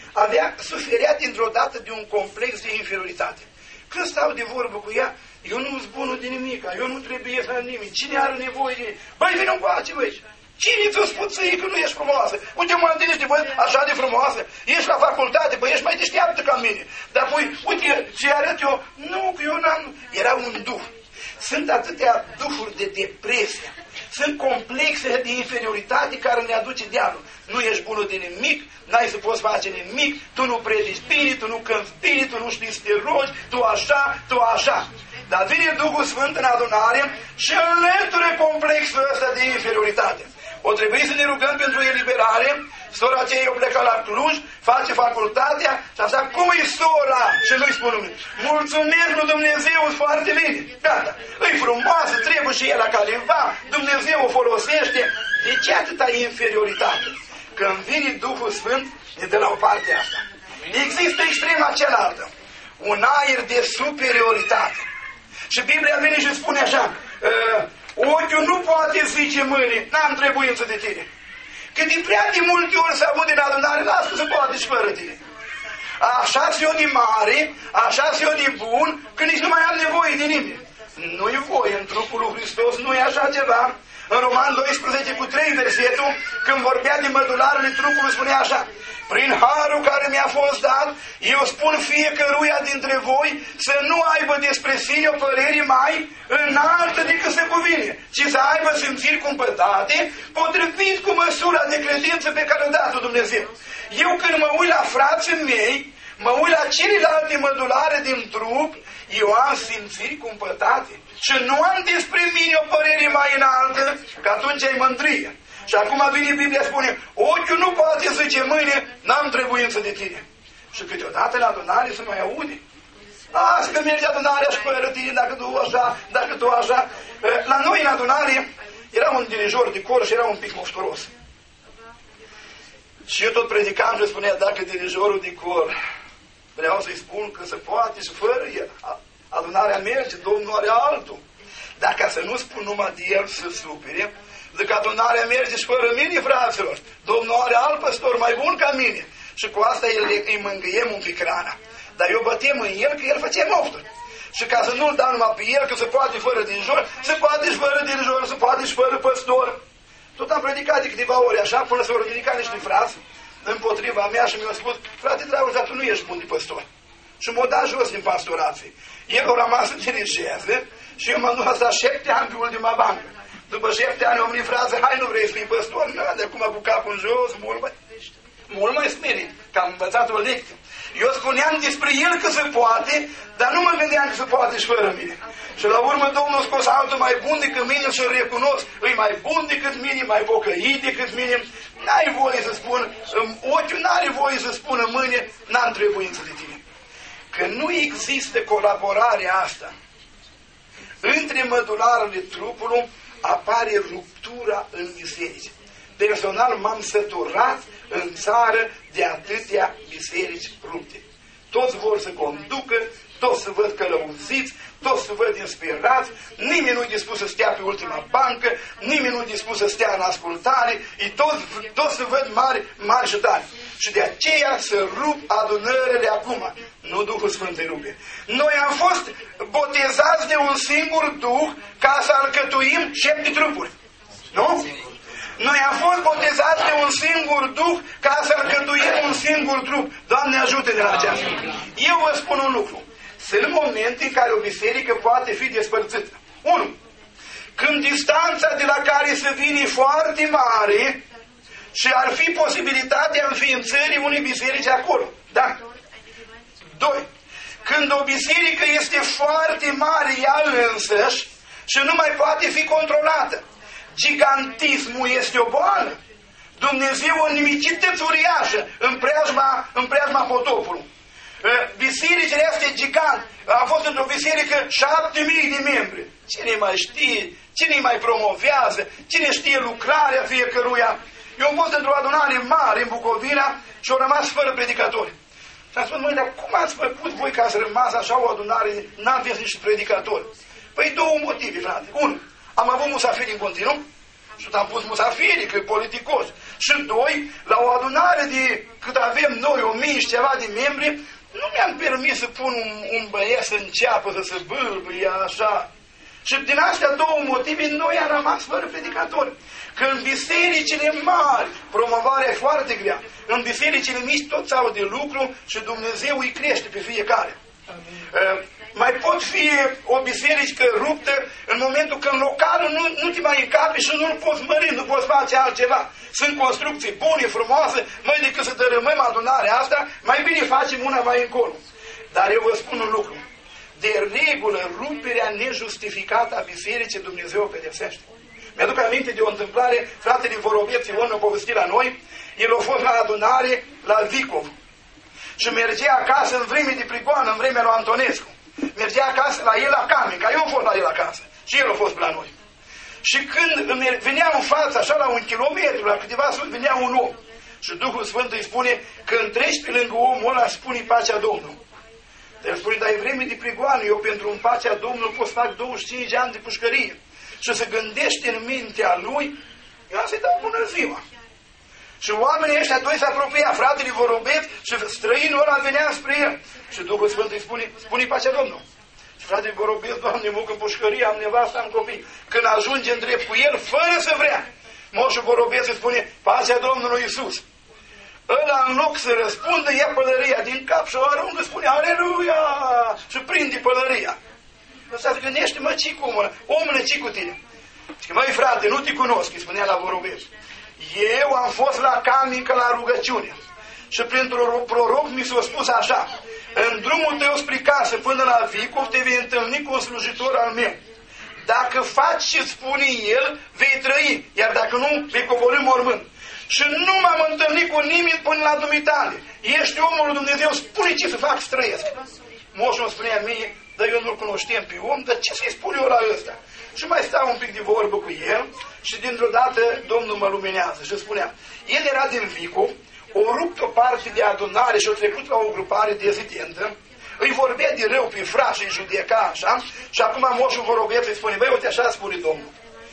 Suferea dintr-o dată de un complex de inferioritate. Când stau de vorbă cu ea, eu nu-s bunul de nimic, eu nu trebuie să am nimic. Cine are nevoie de... Băi, vină încoace, băi! Cine ți-o spus ție că nu ești frumoasă? Uite, mă întâlnești, băi, așa de frumoasă. Ești la facultate, băi, ești mai deșteaptă ca mine. Dar apoi, uite, ce arăt eu? Nu, că eu n-am... Era un duh. Sunt atâtea duhuri de depresie. Sunt complexe de inferioritate care ne aduce diavolul. Nu ești bună de nimic, n-ai să poți face nimic, tu nu predici bine, tu nu cânti bine, tu nu știi să te rogi, tu așa, tu așa. Dar vine Duhul Sfânt în adunare și înlătură complexul ăsta de inferioritate. O trebuie să ne rugăm pentru eliberare. Sora aceea eu plecat la Cluj, face facultatea și așa, cum e sora? Și nu-i spun numele. Mulțumesc lui Dumnezeu, foarte bine. Gata. E frumoasă, trebuie și el la caleva, Dumnezeu o folosește. De ce atâta inferioritate? Când vine Duhul Sfânt, e de la o parte asta. Există extrema cealaltă. Un aer de superioritate. Și Biblia vine și spune așa, ochiul nu poate zice mâinii, n-am trebuință de tine. Că de prea de multe ori se aud în adunare, lasă că se poate și fără tine. Așa-s eu de mare, așa-s eu de bun, că nici nu mai am nevoie de nimeni. Nu-i voie în trupul lui Hristos, nu e așa ceva. În Roman 12:3 versetul, când vorbea de mădularele trupului, spunea așa: prin harul care mi-a fost dat, eu spun fiecăruia dintre voi să nu aibă despre sine o părere mai înaltă decât se cuvine, ci să aibă simțiri cumpătate, potrivit cu măsura de credință pe care a dat-o Dumnezeu. Eu când mă uit la frații mei, mă uit la celelalte mădulare din trup, eu am simțiri cumpătate. Și nu am despre mine o părere mai înaltă, că atunci ai mândrie. Și acum vine Biblia, spune, ochiul nu poate zice mâine, n-am trebuință de tine. Și câteodată la adunare se mai aude. Asta că merge adunarea și fără tine, dacă tu așa, dacă tu așa. La noi în adunare era un dirijor de cor și era un pic mofturos. Și eu tot predicam și spunea, dacă dirijorul de cor, vreau să-i spun că se poate și fără el. Adunarea merge, Domnul are altul. Dar ca să nu spun numai de el să supere, zic că adunarea merge și fără mine, fraților. Domnul are alt păstor mai bun ca mine. Și cu asta îi mângâiem un pic rana. Dar eu bătem în el că el face mofturi. Și ca să nu-l dau numai pe el, că se poate fără dirijor, se poate și fără dirijor, se poate și fără păstor. Tot am predicat de câteva ori așa, până s-au ridicat niște frați împotriva mea și mi-au spus, frate Dragoș, dar tu nu ești bun de păstor. Și m-au dat jos din pastorație. El a rămas să dirigeze și eu m-am dus la 7 ani pe ultima bancă. După 7 ani au venit fraze, hai, nu vrei să fii păstor? Nu, de acum cu capul în jos, mult mai smerit, că am învățat o lecție. Eu spuneam despre el că se poate, dar nu mă gândeam că se poate și fără mine. Și la urmă Domnul a scos altul mai bun decât mine și îl recunosc. E mai bun decât mine, mai pocăit decât mine. N-ai voie să spun, ochiul n-are voie să spună mâine, n-am trebuință de tine. Că nu există colaborarea asta. Între mădularele trupului apare ruptura în biserici. Personal m-am săturat în țară de atâtea biserici rupte. Toți vor să conducă, toți să văd călăuziți, toți să văd inspirați, nimeni nu-i dispus să stea pe ultima bancă, nimeni nu-i dispus să stea în ascultare, toți să văd mari și tari. Și de aceea să rup adunările acum. Nu Duhul Sfânt îi rupe. Noi am fost botezați de un singur Duh ca să alcătuim 7 trupuri. Nu? Noi am fost botezați de un singur Duh ca să alcătuim un singur trup. Doamne, ajută-ne la aceasta. Eu vă spun un lucru. Sunt momente în care o biserică poate fi despărțită. 1. Când distanța de la care se vine foarte mare și ar fi posibilitatea înființării unei biserici acolo. Da? 2. Când o biserică este foarte mare ea însăși și nu mai poate fi controlată. Gigantismul este o boală. Dumnezeu a nimicit tăți uriașă în preajma potopului. Bisericile astea gigant. A fost într-o biserică 7.000 de membri. Cine mai știe? Cine mai promovează? Cine știe lucrarea fiecăruia? Eu am fost într-o adunare mare în Bucovina și au rămas fără predicatori. Și am spus, măi, dar cum ați făcut voi ca să rămas așa o adunare, n-aveți nici predicatori? Păi 2 motive, frate. 1. Am avut musafiri în continuu și am pus musafiri, că e politicos. Și 2. La o adunare de cât avem noi, 1000 și ceva de membri, nu mi-am permis să pun un băiat să înceapă să se bâlbâie așa. Și din astea două motive noi am rămas fără predicatori. Că în bisericile mari promovarea e foarte grea. În bisericile mici toți au de lucru și Dumnezeu îi crește pe fiecare. Mai pot fi o biserică ruptă în momentul când localul nu te mai încape și nu-l poți mări, nu poți face altceva. Sunt construcții bune, frumoase, mai decât să dărâmăm adunarea asta, mai bine facem una mai încolo. Dar eu vă spun un lucru. De regulă, ruperea nejustificată a bisericii Dumnezeu o pedepsește. Mi-aduc aminte de o întâmplare, fratele Vorobieț Ion a povestit la noi, el a fost la adunare la Vicov și mergea acasă în vreme de prigoană, în vremea lui Antonescu. Mergea acasă la el la Camica, eu am fost la el acasă și el a fost la noi. Și când venea în față, așa la 1 kilometru, la câteva sute, venea un om. Și Duhul Sfânt îi spune, când treci pe lângă omul ăla, spune pacea Domnului. El spune, dar e vreme de prigoană, eu pentru în pacea Domnului pot să fac 25 de ani de pușcărie. Și se gândește în mintea lui, eu să-i dau bună ziua. Și oamenii ăștia doi se apropia, fratele Vorobieț și străinul ăla venea spre el. Și Duhul Sfânt îi spune pacea Domnului. Și fratele Vorobieț, Doamne, mă în pușcărie, am nevastă, am copii. Când ajunge în drept cu el, fără să vrea, moșul Vorobieț îi spune, pacea Domnului Iisus. Ăla în loc să răspundă, ia pălăria din cap și o aruncă, spune, aleluia! Și prinde pălăria. Ăsta se gândește, mă, ce cu omul? Omule, ce cu tine? Și măi, frate, nu te cunosc, îi spunea la Vorobieț. Eu am fost la Camică la rugăciune. Și printr-un proroc mi s-a spus așa, în drumul tău spre casă până la Vicov te vei întâlni cu un slujitor al meu. Dacă faci ce spune el, vei trăi, iar dacă nu, vei coborî mormânt. Și nu m-am întâlnit cu nimeni până la dumitale. Ești omul lui Dumnezeu, spune ce să fac să trăiesc. Moșul îmi spunea mie, dar eu nu-l cunoșteam pe om, dar ce să-i spun eu la ăsta? Și mai stau un pic de vorbă cu el și dintr-o dată Domnul mă luminează și spunea, el era din Vicov, o rupt o parte de adunare și a trecut la o grupare dezidentă, îi vorbea de rău pe frați și îi judeca așa, și acum moșul Vorobieț îi spune, băi, uite așa spune Domnul.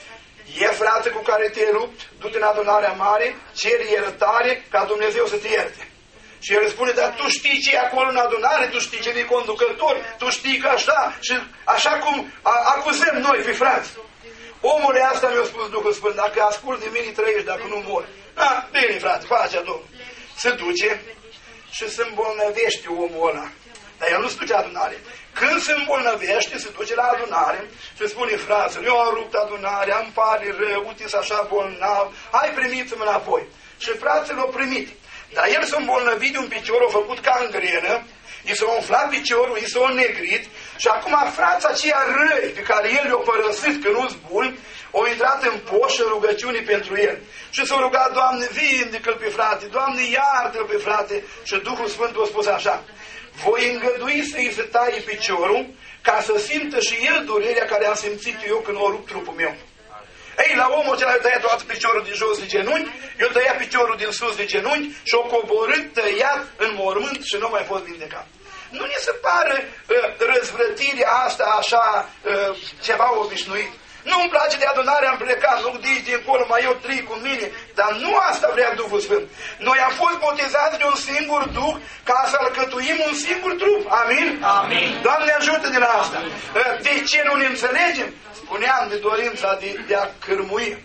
E frate cu care te-ai rupt, du-te în adunarea mare, ceri iertare ca Dumnezeu să te ierte. Și el spune, dar tu știi ce e acolo în adunare, tu știi ce e conducător, tu știi că așa, și așa cum acuzăm noi pe frați. Omule, asta mi-a spus Duhul Sfânt, dacă ascult de mine trăiești, dacă nu mori. Bine, frate, pacea Domnului. Se duce și se îmbolnăvește omul ăla. Dar el nu se duce la adunare. Când se îmbolnăvește, se duce la adunare și spune, fraților, eu am rupt adunarea, îmi pare rău, uite-s așa bolnav, hai primiți-mă înapoi. Și frații l-au primit. Dar el s-a îmbolnăvit de un picior, a făcut gangrenă, i s-a umflat piciorul, i s-a înnegrit și acum frații aceia răi pe care el le-a părăsit că nu-s buni, au intrat în poșă rugăciune pentru el. Și s-a rugat, Doamne, vindecă-l pe frate, Doamne, iartă-l pe frate. Și Duhul Sfânt a spus așa, voi îngădui să-i se taie piciorul ca să simtă și el durerea care am simțit eu când o rupt trupul meu. Ei, la omul acela i-a tăiat toată piciorul din jos de genunchi, i-a tăiat piciorul din sus de genunchi și o coborât tăiat în mormânt și nu mai fost vindecat. Nu ne se pare răzvrătirea asta așa ceva obișnuit. Nu-mi place de adunare, am plecat, nu dici dincolo, mai eu trăi cu mine, dar nu asta vrea Duhul Sfânt. Noi am fost botezați de un singur Duh ca să alcătuim un singur trup. Amin? Amin. Doamne ajută de la asta. De ce nu ne înțelegem? Spuneam de dorința de a cârmui.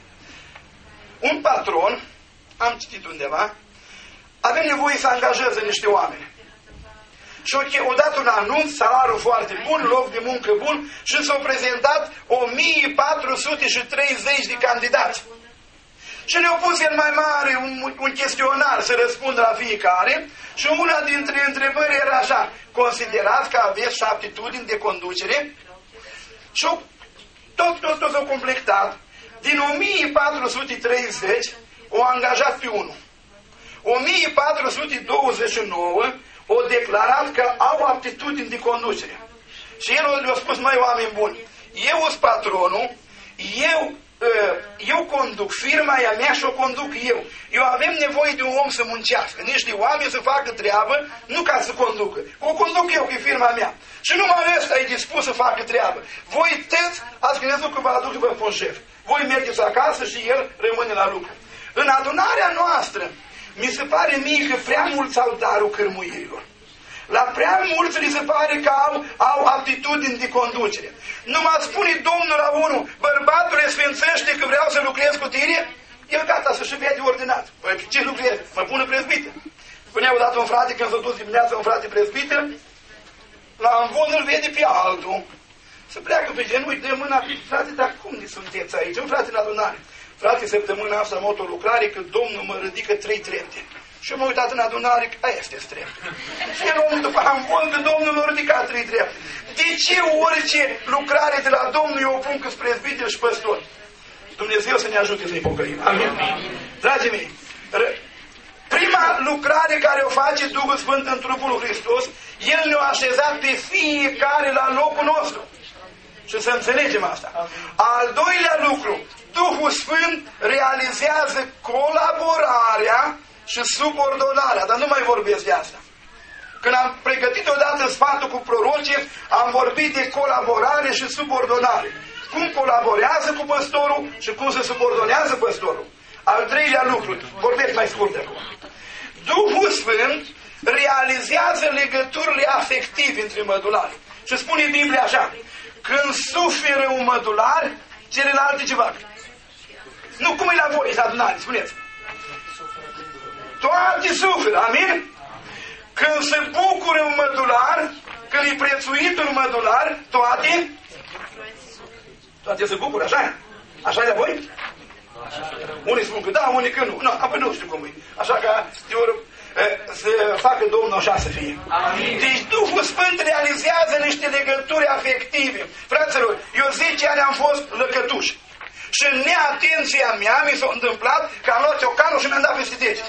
Un patron, am citit undeva, avea nevoie să angajeze niște oameni. Și o dat un anunț, salariu foarte bun, loc de muncă bun și s-au prezentat 1430 de candidați. Și le-au pus el mai mare un chestionar să răspundă la fiecare și una dintre întrebări era așa, considerați că aveți aptitudini de conducere? Și tot s-au completat. Din 1430 au angajat pe unul. 1429 au declarat că au aptitudini de conducere. Și el le-a spus, măi, oameni buni, eu sunt patronul, eu conduc firma aia mea și o conduc eu. Eu avem nevoie de un om să muncească, niște oameni să facă treabă, nu ca să conducă. O conduc eu, că e firma mea. Și numai ăsta e dispus să facă treabă. Voi tăți ați crezut că vă aduc și vă pun șef. Voi mergeți acasă și el rămâne la lucru. În adunarea noastră, mi se pare mie că prea mulți au darul cârmuirilor. La prea mulți li se pare că au aptitudini de conducere. Numai spune Domnul la unul, bărbatule, sfințește că vreau să lucrez cu tine, el gata să-și vede ordinat. Păi ce lucrez? Mă pun în prezbiter. Spunea odată un frate, când s-a dus dimineața un frate prezbiter, la învon îl vede pe altul. Se pleacă pe genunchi, dă mâna, frate, dar cum ne sunteți aici? Un frate în adunare. Frate, săptămâna asta am avut o lucrare că Domnul mă ridică 3 trepte. Și m-am uitat în adunare că aia este trepte. Și el omul după învon că Domnul m-a ridicat 3 trepte. De ce orice lucrare de la Domnul eu o pun că-s prezbiter și păstor? Dumnezeu să ne ajute să-i pocăim. Amin. Dragii mei, prima lucrare care o face Duhul Sfânt în trupul lui Hristos, El ne-a așezat pe fiecare la locul nostru. Și să înțelegem asta. Al doilea lucru, Duhul Sfânt realizează colaborarea și subordonarea, dar nu mai vorbesc de asta. Când am pregătit odată sfatul cu prorocii, am vorbit de colaborare și subordonare. Cum colaborează cu păstorul și cum se subordonează păstorul. Al treilea lucru, vorbesc mai scurt de acum. Duhul Sfânt realizează legăturile afective între mădulari. Și spune Biblia așa, când suferă un mădular, celelalte ce fac? Nu, cum e la voi, să adunare, spuneți. Toate suferă, amin? Când se bucură un mădular, când e prețuit un mădular, toate se bucură, așa? Așa e la voi? Unii spun că da, unii că nu. Nu, apoi nu știu cum e. Așa că să facă Domnul așa să fie. Amin. Deci Duhul Sfânt realizează niște legături afective. Fraților, eu 10 ani am fost lăcătuș. Și în neatenția mea mi s-a întâmplat că am luat ciocanul și mi-am dat peste dege.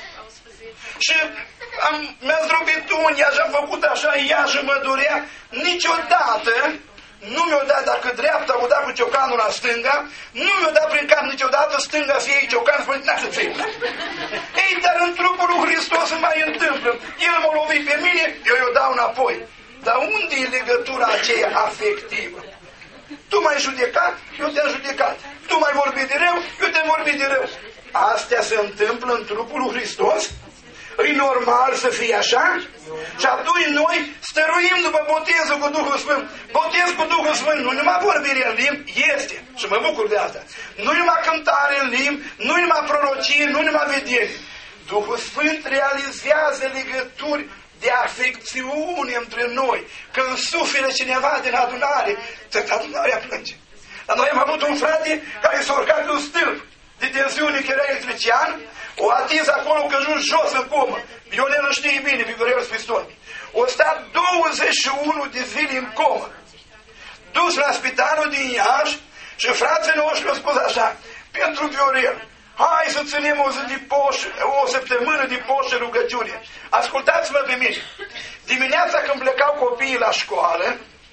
Și mi-am zdrobit unghia și am făcut așa, ea și mă durea. Niciodată nu mi-o dat, dacă dreapta o dat cu ciocanul la stânga, nu mi-o dat prin cap niciodată stânga să iei ciocanul și spune, n-a să-ți iei. Ei, dar în trupul lui Hristos se mai întâmplă. El m-a lovit pe mine, eu i-o dau înapoi. Dar unde e legătura aceea afectivă? Tu m-ai judecat, eu te-am judecat. Tu m-ai vorbit de rău, eu te-am vorbit de rău. Astea se întâmplă în trupul lui Hristos? E normal să fie așa? Și atunci noi stăruim după botezul cu Duhul Sfânt. Botez cu Duhul Sfânt, nu numai vorbire în limbi, este. Și mă bucur de asta. Nu numai cântare în limbi, nu numai prorocie, nu numai vedere. Duhul Sfânt realizează legături de afecțiune între noi. Când suferă cineva din adunare, adunarea plânge. Dar noi am avut un frate care s-a urcat pe un stâlp de tensiune, că era electrician, o atins acolo că jos în comă. Ionel știe bine, Vigorel Spiston. O stat 21 de zile în comă. Dus la spitalul din Iași și frații noștri au spus așa, pentru Viorel, hai să ținem o zi de poș, o săptămână de poș și rugăciune. Ascultați-vă pe mine. Dimineața când plecau copiii la școală,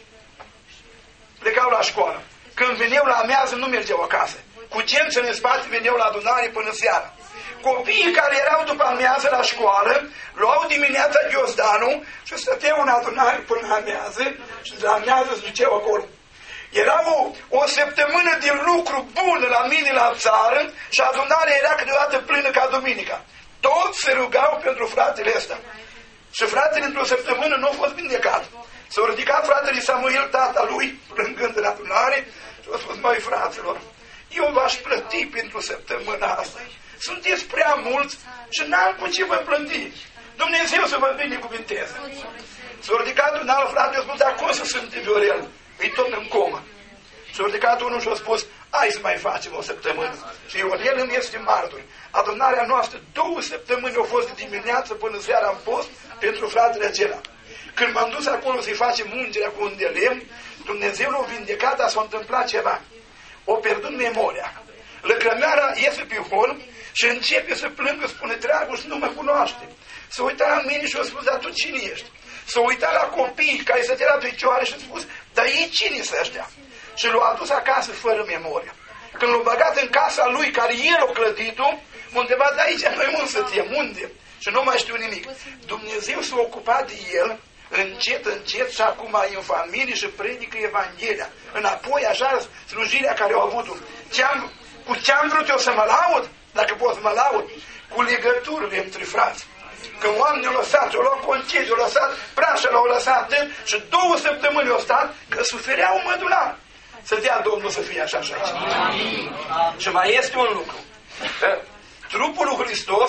plecau la școală. Când veneau la amiază nu mergeau acasă. Cu gențele în spate veneau la adunare până seara. Copiii care erau după amiază la școală, luau dimineața ghiozdanul și stăteau în adunare până la amiază și de la amiază se duceau acolo. Era o săptămână de lucru bun la mine la țară și adunarea era câteodată plină ca duminica. Toți se rugau pentru fratele ăsta. Și fratele într-o săptămână nu a fost vindecat. S-a ridicat fratele Samuel, tata lui, plângând în adunare și a spus, măi fraților, eu v-aș plăti pentru săptămâna asta. Sunteți prea mulți și n-am cu ce vă plăti. Dumnezeu să vă binecuvinteze. S-a ridicat un alt frate și a spus, dar cum să simte Viorel? E tot în comă. S-a ridicat unul și a spus, hai să mai facem o săptămână. Și Viorel îmi este martor. Adunarea noastră 2 săptămâni au fost de dimineață până seara în post pentru fratele acela. Când m-am dus acolo să-i facem ungerea cu un de lemn, Dumnezeu l-a vindecat, dar s-a întâmplat ceva. O pierdut memoria. Lăcrămeara iese pe hol și începe să plângă, spune, Dragoș, nu mă cunoaște. S-a uitat la mine și a spus, dar tu cine ești? S-a uitat la copiii care stătea la picioare și a spus, dar ei cine sunt ăștia? Și l-a adus acasă fără memoria. Când l-a băgat în casa lui, care el a clădit-o, m-a întrebat, aici noi unde suntem, unde? Și nu mai știu nimic. Dumnezeu s-a ocupat de el, încet, încet, și acum e în familie și predică Evanghelia. Înapoi, așa, slujirea care au avut-o. Cu ce am vrut eu să mă laud? Dacă pot să mă laud? Cu legăturile între frați. Când oamenii au lăsat, au luat concediu, au lăsat prașa, l-au lăsat și 2 săptămâni au stat, că sufereau mădular. Să dea Domnul să fie așa și aici. Și mai este un lucru. Trupul lui Hristos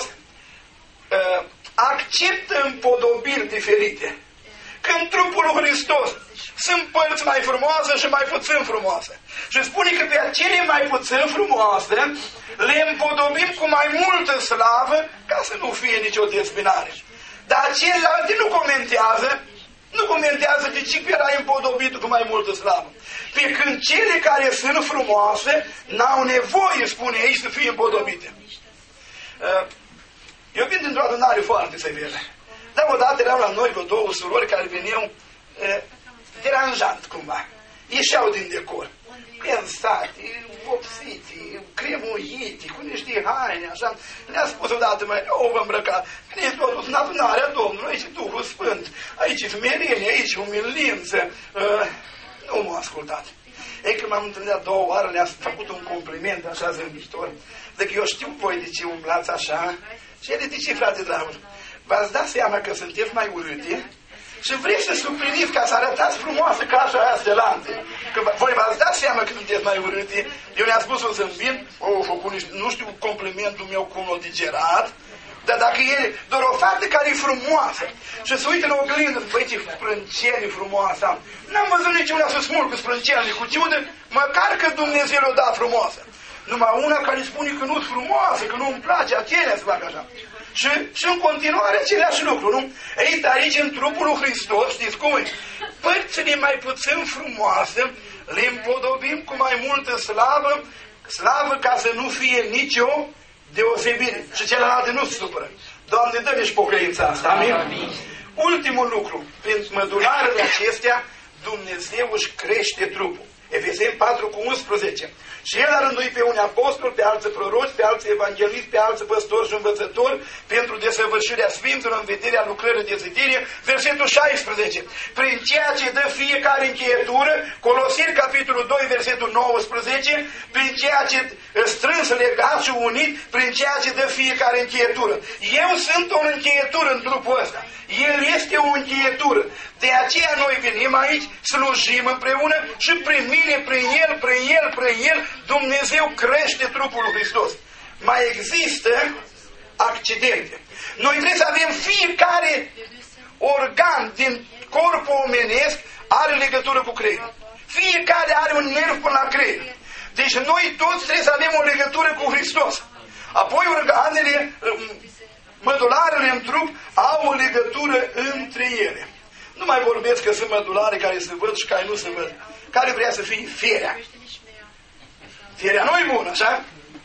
acceptă împodobiri diferite. Când trupul lui Hristos sunt părți mai frumoase și mai puțin frumoase. Și spune că pe acele mai puțin frumoase le împodobim cu mai multă slavă ca să nu fie nicio dezbinare. Dar celelalte nu comentează de ce era împodobit cu mai multă slavă. Pe când cele care sunt frumoase n-au nevoie, spune aici, să fie împodobite. Eu vin dintr-o adunare foarte severă. Dar odată erau la noi vreo 2 surori care veneau deranjant cumva. Ieșeau din decor. Pensate, vopsite, cremuite, cu niște haine, așa. Le-a spus odată, o vă îmbrăca. Când ești totuși în adunarea Domnului, aici e Duhul Sfânt, aici e smerenie, aici e umilință. Nu m-a ascultat. Ei, când m-am întâlnit a 2 oară, le-a făcut un compliment așa zâmbitor. Zic, eu știu voi de ce umblați așa. Și ele, de ce, frate dragul? V-ați dat seama că sunteți mai urâte și vreți să supliniți ca să arătați frumoasă ca așa aia stelante. Că voi v-ați dat seama că sunteți mai urâte. Eu le-am spus-o zâmbind, nu știu complimentul meu cum l-o digerat, dar dacă e doar o fată care e frumoasă și se uită în oglindă, băi, ce sprâncene frumoasă am. N-am văzut niciuna să smulg cu sprâncene, cu ciudă, măcar că Dumnezeu le-o da frumoasă. Numai una care spune că nu-s frumoasă, că nu-mi place, acelea să fac așa. Și în continuare aceleași lucru, nu? Ei, aici în trupul lui Hristos, știți cum e? Părțile mai puțin frumoase le împodobim cu mai multă slavă ca să nu fie nicio deosebire. Și celelalte nu se supără. Doamne, dă-ne și pocăința asta, amin? Ultimul lucru, prin mădularele acestea, Dumnezeu își crește trupul. Efeseni 4:11. Și El a rânduit pe unii apostoli, pe alții proroci, pe alții evangeliști, pe alții păstori și învățători pentru desăvârșirea Sfinților în vederea lucrării de zidire. Versetul 16. Prin ceea ce dă fiecare încheietură, Coloseni capitolul 2, versetul 19, prin ceea ce strâns, legat și unit, prin ceea ce dă fiecare încheietură. Eu sunt o încheietură în trupul ăsta. El este o încheietură. De aceea noi venim aici, slujim împreună și prin mine, prin El, Dumnezeu crește trupul lui Hristos. Mai există accidente. Noi trebuie să avem fiecare organ din corpul omenesc are legătură cu creierul. Fiecare are un nerv până la creier. Deci noi toți trebuie să avem o legătură cu Hristos. Apoi organele, mădularele în trup au o legătură între ele. Nu mai vorbesc că sunt mădulare care se văd și care nu se văd. Care vrea să fie fierea. Fierea nu-i bună, așa?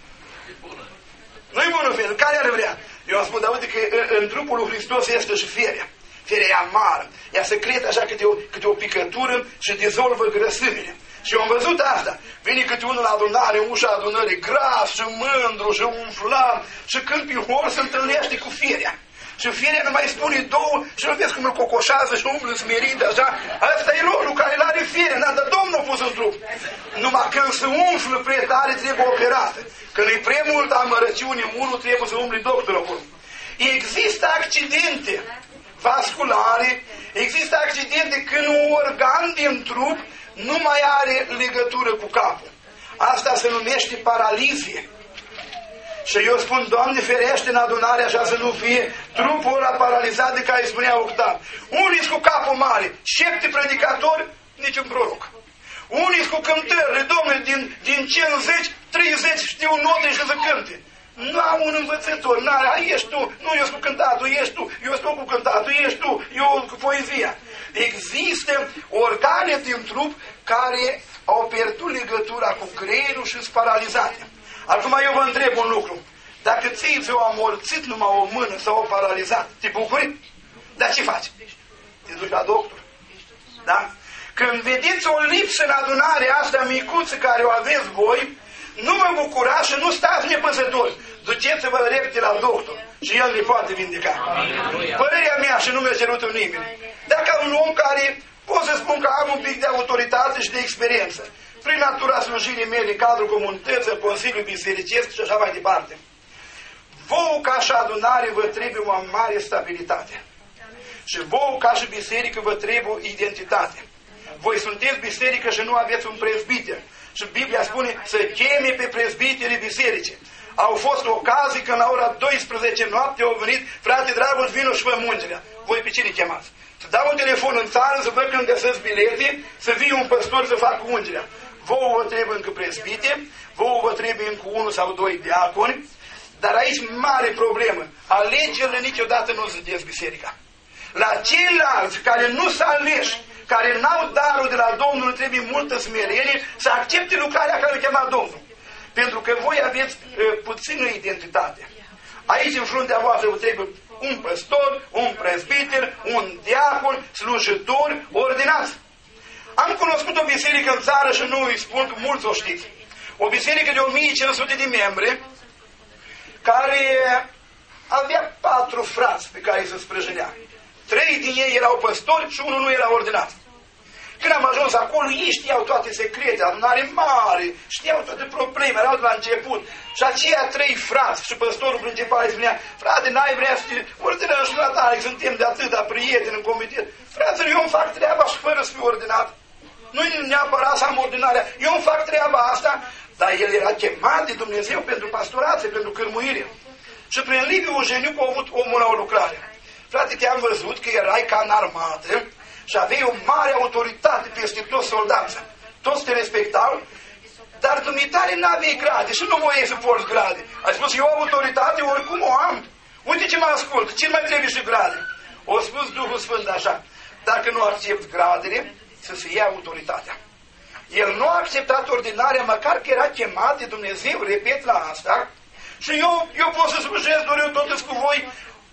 Nu-i bună fierea. Care ar vrea? Eu am spus, dar uite că în trupul lui Hristos este și fierea. Fierea e amară. Ea secretă așa câte o picătură și dizolvă grăsimile. Și eu am văzut asta. Vine câte unul la adunare, ușa adunării, gras și mândru și umflat. Și când pe hor se întâlnește cu fierea. Și fierea nu mai spune 2 și nu vezi cum îl cocoșează și umblă smerit, așa. Asta e lucru care îl are fierea, dar Domnul a pus în trup. Numai când se umflă prea tare, trebuie operată. Când e prea multă amărăciune în unul, trebuie să umble doctorul. Există accidente vasculare, există accidente când un organ din trup nu mai are legătură cu capul. Asta se numește paralizie. Și eu spun, Doamne, ferește în adunare așa să nu fie trupul ăla paralizat de care îi spunea Octav. Unii cu capul mare, 7 predicatori, niciun proroc. Unii cu cântările, Domnule, din 50, 30 știu note și să cânte. Nu am un învățător, n-are, ești tu, nu, eu sunt cu cântatul, ești tu, eu sunt cu cântatul, ești tu, eu cu poezia. Există organe din trup care au pierdut legătura cu creierul și sunt paralizate. Acum eu vă întreb un lucru. Dacă ți-o amorțit numai o mână sau o paralizat, te bucuri? Dar ce faci? Te duci la doctor. Da? Când vedeți o lipsă în adunarea asta micuță care o aveți voi, nu vă bucurați și nu stați nepăsători. Duceți-vă repede la doctor și el ne poate vindeca. Părerea mea și nu mi-a cerut în nimeni. Dacă un om care pot să spun că am un pic de autoritate și de experiență, prin natura slujirii mele în cadrul comunității, Consiliul Bisericesc și așa mai departe. Vouă ca și adunare vă trebuie o mare stabilitate. Și vouă ca și biserică vă trebuie identitate. Voi sunteți biserică și nu aveți un prezbiter. Și Biblia spune să cheme pe prezbiterii bisericii. Au fost ocazii când la ora 12 noapte au venit, frate Dragoș, vino și fă ungerea. Voi pe cine chemați? Să dau un telefon în țară, să văd când găsesc bilete, să vii un păstor să facă ungerea. Vouă vă trebuie încă prezbite, vouă vă trebuie încă 1 sau 2 diaconi, dar aici mare problemă. Alegerile niciodată nu zidesc biserica. La ceilalți care nu s-au aleși, care n-au darul de la Domnul, trebuie multă smerenie să accepte lucrarea care o chema Domnul. Pentru că voi aveți puțină identitate. Aici în fruntea voastră vă trebuie un păstor, un prezbiter, un diacon, slujitor, ordinați. Am cunoscut o biserică în țară și nu îi spun că mulți o știți. O biserică de 1500 de membri care avea 4 frați pe care se sprăjânea. 3 din ei erau păstori și 1 nu era ordinat. Când am ajuns acolo, ei știau toate secrete, adunare mare, știau toate probleme, erau de la început. Și aceia 3 frați și păstorul principal îi spunea, frate, n-ai vrea să te ordinăm și la tare, suntem de atâta prieteni în comitet. Fraților, eu îmi fac treaba și fără să fiu ordinat. Nu-i neapărat să am ordinarea, eu îmi fac treaba asta, dar el era chemat de Dumnezeu pentru pastorație, pentru cârmuire. Și prin Liviu Eugeniu a avut omul la o lucrare. Frate, te-am văzut că erai ca în armată și aveai o mare autoritate peste toți soldații. Toți te respectau, dar dumitare n-aveai grade și nu voiai să porți grade. Ai spus, eu autoritate, oricum o am. Uite ce mă ascult, ce mai trebuie și grade? O spus Duhul Sfânt așa, dacă nu accepti gradele, să se ia autoritatea. El nu a acceptat ordinarea, măcar că era chemat de Dumnezeu, repet la asta, și eu pot să slujesc, doar eu tot cu voi.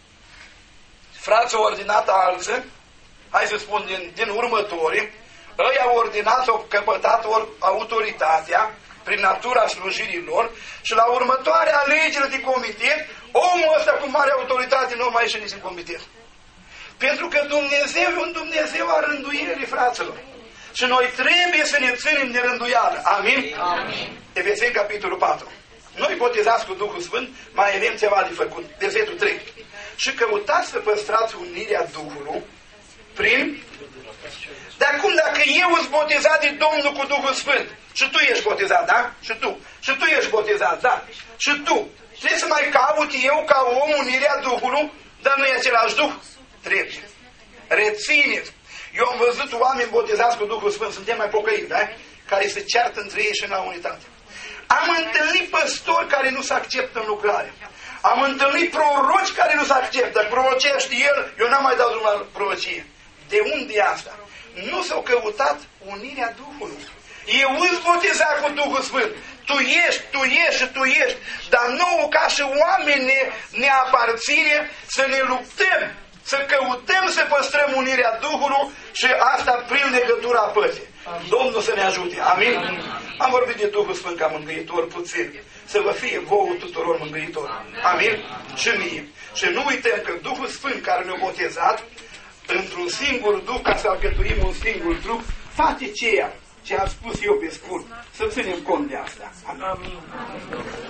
Frații au ordinat alții, hai să spun din următorii, ei au ordinat, au căpătat autoritatea prin natura slujirilor și la următoarea alegere de comitet, omul ăsta cu mare autoritate nu mai ieșe nici în comitet. Pentru că Dumnezeu e un Dumnezeu a rânduielii, fraților. Și noi trebuie să ne ținem de rânduială. Amin? Amin. Efeseni, capitolul 4. Noi botezați cu Duhul Sfânt, mai avem ceva de făcut. Versetul 3. Și căutați să păstrați unirea Duhului prin... Dar cum dacă eu îți botezat de Domnul cu Duhul Sfânt și tu ești botezat, da? Și tu ești botezat, da? Și tu. Trebuie să mai caut eu ca om unirea Duhului, dar nu e același Duh? Trebuie. Rețineți. Eu am văzut oameni botezați cu Duhul Sfânt, suntem mai pocăiți, da? Care se ceartă între ei și în la unitate. Am întâlnit păstori care nu se acceptă în lucrare. Am întâlnit proroci care nu se acceptă. Prorocește el, eu n-am mai dat drumul la prorocie. De unde e asta? Nu s-au căutat unirea Duhului. Eu îți botezat cu Duhul Sfânt. Tu ești, dar nouă ca și oameni ne aparține să ne luptăm, să căutăm să păstrăm unirea Duhului și asta prin legătura pății. Domnul să ne ajute. Amin? Am vorbit de Duhul Sfânt ca mângâitor puțin. Să vă fie vouă tuturor mângâitor. Amin? Și mie. Și nu uităm că Duhul Sfânt care ne-a botezat într-un singur Duh, ca să alcătuim un singur trup, face ceea ce am spus eu pe scurt. Să ținem cont de asta. Amin.